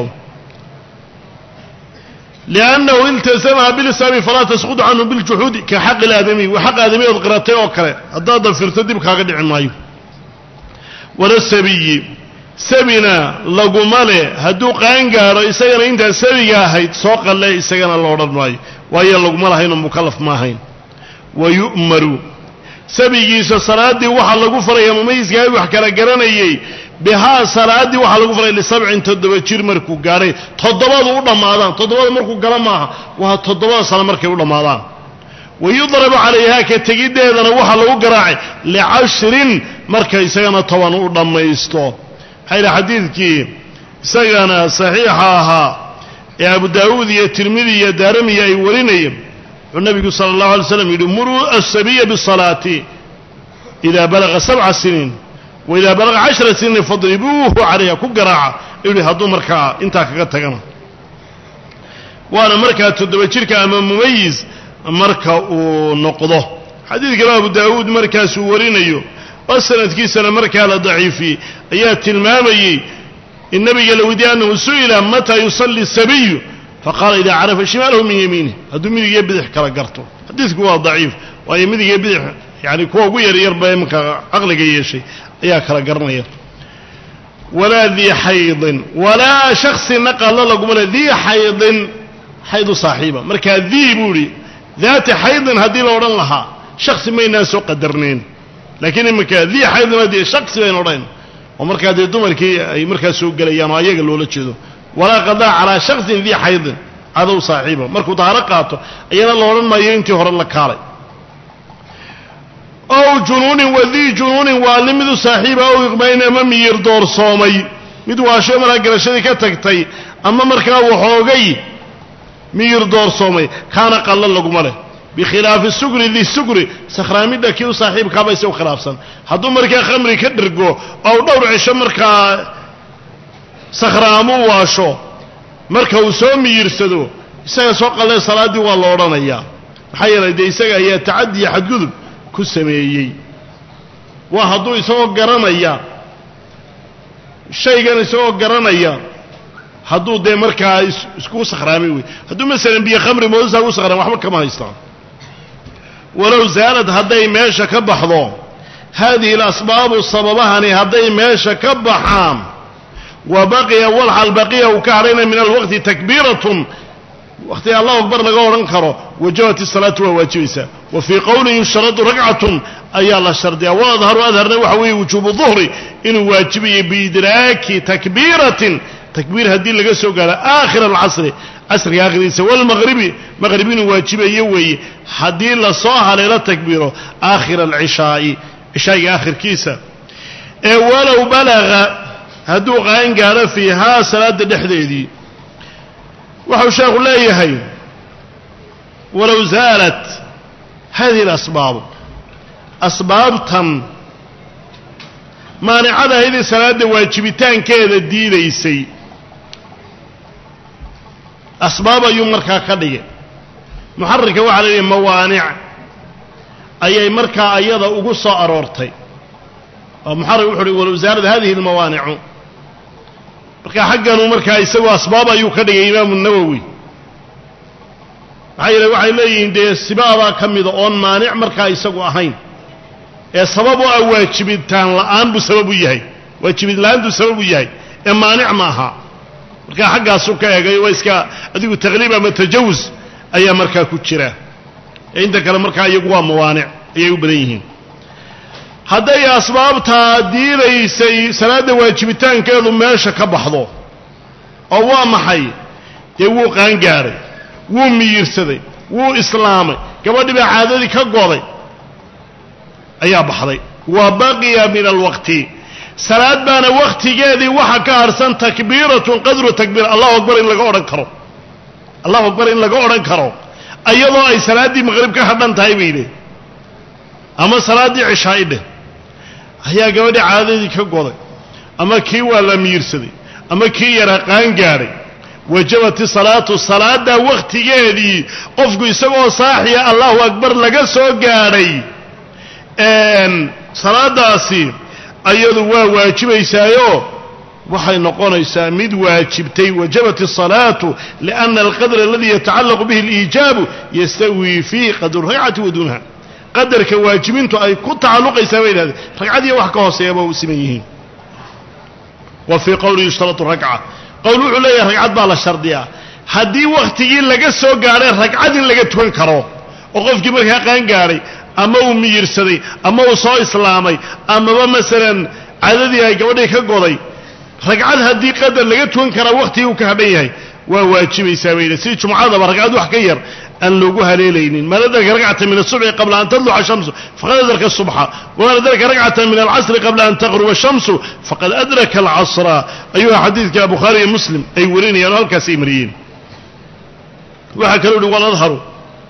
liannahu iltasamaha bilislaami falaa tasqudu canhu biljuxuudi ka xaqi ilaadamiy waa xaq aadami ood qiratay oo kale haddaad dafirto dib kaaga dhici maayo wala sabiyi sabina laguma leh hadduu qaangaadho isagana intaa sabiga ahayd soo qalle isagana la odhan maayo waayo laguma lahaynoo mukallaf ma ahayn wa yu'maru sabigiisa salaaddii waxaa lagu faraya mumayiskaa wax kala garanayay bihaa salaaddii waxaa lagu faraya lisabcin toddoba jir markuu gaadhay toddobadu u dhammaadaan toddobada markuu gala maaha waa toddobada sano markay u dhammaadaan wayudrabu calayhaa ka tegiddeedana waxaa lagu garaacay licashrin marka isagana toban u dhammaysto maxaa yidhi xadiidkii isagana saxiixa ahaa ee abu daawuud iyo tirmidi iyo daaramiya ay warinayeen wuxuu nabigu sala allahu alay slam yidhi muruu asabiya bisalaati idaa balaga sabca siniin wa idaa balaga cashara siniin fadribuuhu calayha ku garaaca yidhi hadduu markaa intaa kaga tagana waana markaa toddoba jirka ama mumayis marka uu noqdo xadiidkaba abu daawuud markaasuu warinayo oo sanadkiisana markaa la daciifiyey ayaa tilmaamayey in nabiga la weydiiyey annahu su'ila mataa yusalli sabiyu faqaala idaa carafa shimaalahu min yamiinih hadduu midig iyo bidix kala garto xadiidku waa daciif waayo midig iyo bidix yani kuwa ugu yaryarba imanka caqliga yeeshay ayaa kala garanaya walaa dii xaydin walaa shaksina qalla laguma le dii xaydin xaydu saaxiiba markaa dii buu idhi daati xaydin haddii la odhan lahaa shaksi maynaan soo qadarnayn laakiin iminka dii xaydin haddii shaksi baynu odhan oo markaa dee dumarkii ay markaa soo gelayaan oo ayaga loola jeedo walaa qadaa calaa shaksin dii xaydin cadow saaxiiba markuu dahaaro qaato ayana la odhan maayo intii hore la kaalay ow junuunin wadii junuunin waa limidu saaxiiba ow iqmayn ama miyir doorsoomay mid waasho markaa garashadii ka tagtay ama markaa waxoogay miyir doorsoomay kaana qallo laguma leh bikhilaafi sugri di sugri sakhraamidda kii u saaxiibkaaba isa u khilaafsan hadduu markaa khamri ka dhirgo oo dhowr cisho markaa sakhraamu waasho marka uu soo miyirsado isaga soo qallee salaaddii waa la odhanayaa حيرا دي سجى يتعدي حد جذب كسميي وهدو يسوق قرنيا الشيء كان يسوق قرنيا هدو ده مركا اسكو سخرامي وي هدو مثلا بيا خمر موزة وسخرام وحبا كما يستان ولو زالت هدي ماشا كبحضو هذه الأسباب الصبابهاني هدي ماشا كبحام وبقي والحال بقي وكعرين من الوقت تكبيرة وقت الله أكبر لقول انكره وجوت الصلاة وواجبسة وفي قول يشترط ركعة أي الله الشرطية وأظهر وأظهر وحوي وجوب الظهر إنه واجبي بإدراك تكبيرة تكبير هدي اللي قسوا قال آخر العصر عصر آخر يسوى والمغربي مغربين واجبي يوي هدي اللي صاها ليلة تكبيره آخر العشاء عشاء آخر كيسة ولو بلغ هدو غاين قال فيها صلاة الحديدي وحو شيخ لا يهي ولو زالت هذه الأسباب أسباب تم مانع على هذه الصلاة واجبتان كذا الدين يسي أسباب يمركا قضية محركة وعلى الموانع أي مركا أيضا أقصى أرورتي محرك وحرك ولو زالت هذه الموانع marka xaggan uu markaa isagu asbaab ayuu ka dhigay Imaam an-Nawawi waxay waxay leeyihiin de sibaaba kamid oo maanic markaa isagu ahayn ee sabab oo waajibitaan la'aan bu sabab u yahay waajibid la'aantu sabab u yahay ee maanic ma aha marka xaggaas uu ka eegay waa iska adigu taqliib ama tajawuz ayaa markaa ku jira inta kale markaa iyagu waa mawaanic ayay u badan yihiin hadday asbaabta diidaysay salaada waajibitaankeedu meesha ka baxdo oo waa maxay dee wuu qaan gaaray wuu miyirsaday wuu islaamay gabadhii baa caadadii ka goday ayaa baxday wa baqiya min alwaqti salaad baana waqtigeedii waxa ka harsan takbiiratun qadru takbiir Allahu akbar in laga oran karo Allahu akbar in laga oran karo ayadoo ay salaadii maghrib ka hadhan tahay weeyde ama salaadii cishaa'ide ayaa gabadhii caadadii ka goday ama kii waa la miirsaday ama kii yara qaan gaaray wajabati salaatu salaada waqtigeedii qofku isagoo saaxiya Allahu akbar laga soo gaaray een salaadaasi ayadu waa waajibaysaayo waxay noqonaysaa mid waajibtay wajabati salaatu lianna alqadr alladhi yata'allaqu bihi al-ijab yastawi fi qadr ra'ati wa dunha qadarka waajibintu ay ku tacalluqaysaa weeyada ragcadii wax ka hooseeyaba uu simeeyeen wa fi qawli yashtaratu ragca qawluhu la ragcad baa la shardiyaa hadii waqtigii laga soo gaaray ragcadin laga tukan karo oo qofkii markaa qaan gaaray ama uu miyirsaday ama uu soo islaamay ama masalan caadadii ay gabadhii ka goday ragcad hadii qadar laga tukan karo waqtigii uu ka hadhan yahay waa waajibaysaa weeyada si jumcada ragcad wax ka yar أن لقوها ليلين ما ذلك ركعة من الصبح قبل أن تطلع الشمس فقد أدرك الصبح وما ذلك ركعة من العصر قبل أن تغرب الشمس فقد أدرك العصر أيها حديث كالبخاري مسلم أي ورين ينال كسيمريين وحكروا لي والأظهروا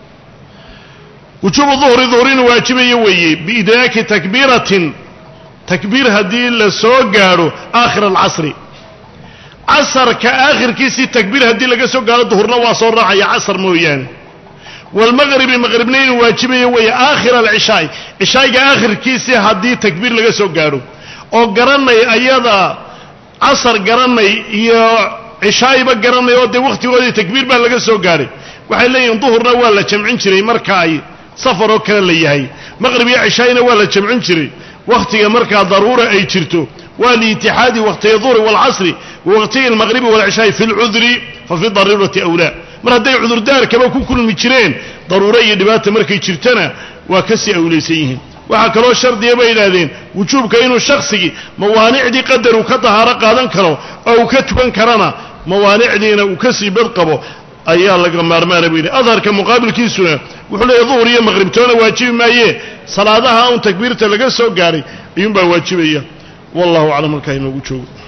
وشوف الظهر ظهرين واجبي يوي بإدراك تكبيرة تكبير هدي لسوقارو آخر العصر عصر كآخر كيسي تكبير هدي لسوقارو ظهرنا واصور راعي عصر مويان والمغرب المغربين واجبي وهي آخر العشاء عشاء آخر كيسي هدي تكبير لغا سو غارو او غراني ايدا عصر غراني iyo عشاء ba غراني oo de waqtigoodii takbiir ba laga soo gaaray waxay leeyihiin duhurna waa la jamcin jiray marka ay safar oo kale leeyahay maghrib iyo عشاءna waa la jamcin jiray waqtiga marka daruura ay jirto waa liitihaadi waqti dhuhr wal asr waqti al maghrib wal عشاء fi al udhri fa fi darurati awla mar haday cudur daar kaba ku kulmi jireen daruuro iyo dhibaato markay jirtana waa ka sii awleysan waxa kale oo shardiye bay yiraahdeen wujuubka inuu shakhsigi mawaanicdi qadaru ka tahaara qaadan karo oo ka tukan karana mawaanicdiina uu ka sii bad qabo ayaa laga maarmaanay weeyay adharka muqaabilkiisuna wuxuu leeyahay dhuhur iyo maghrib toona waajibi maaye salaadaha aan takbiirta laga soo gaaray ayuun baa waajibaya wallahu a'lam ka inuu joogo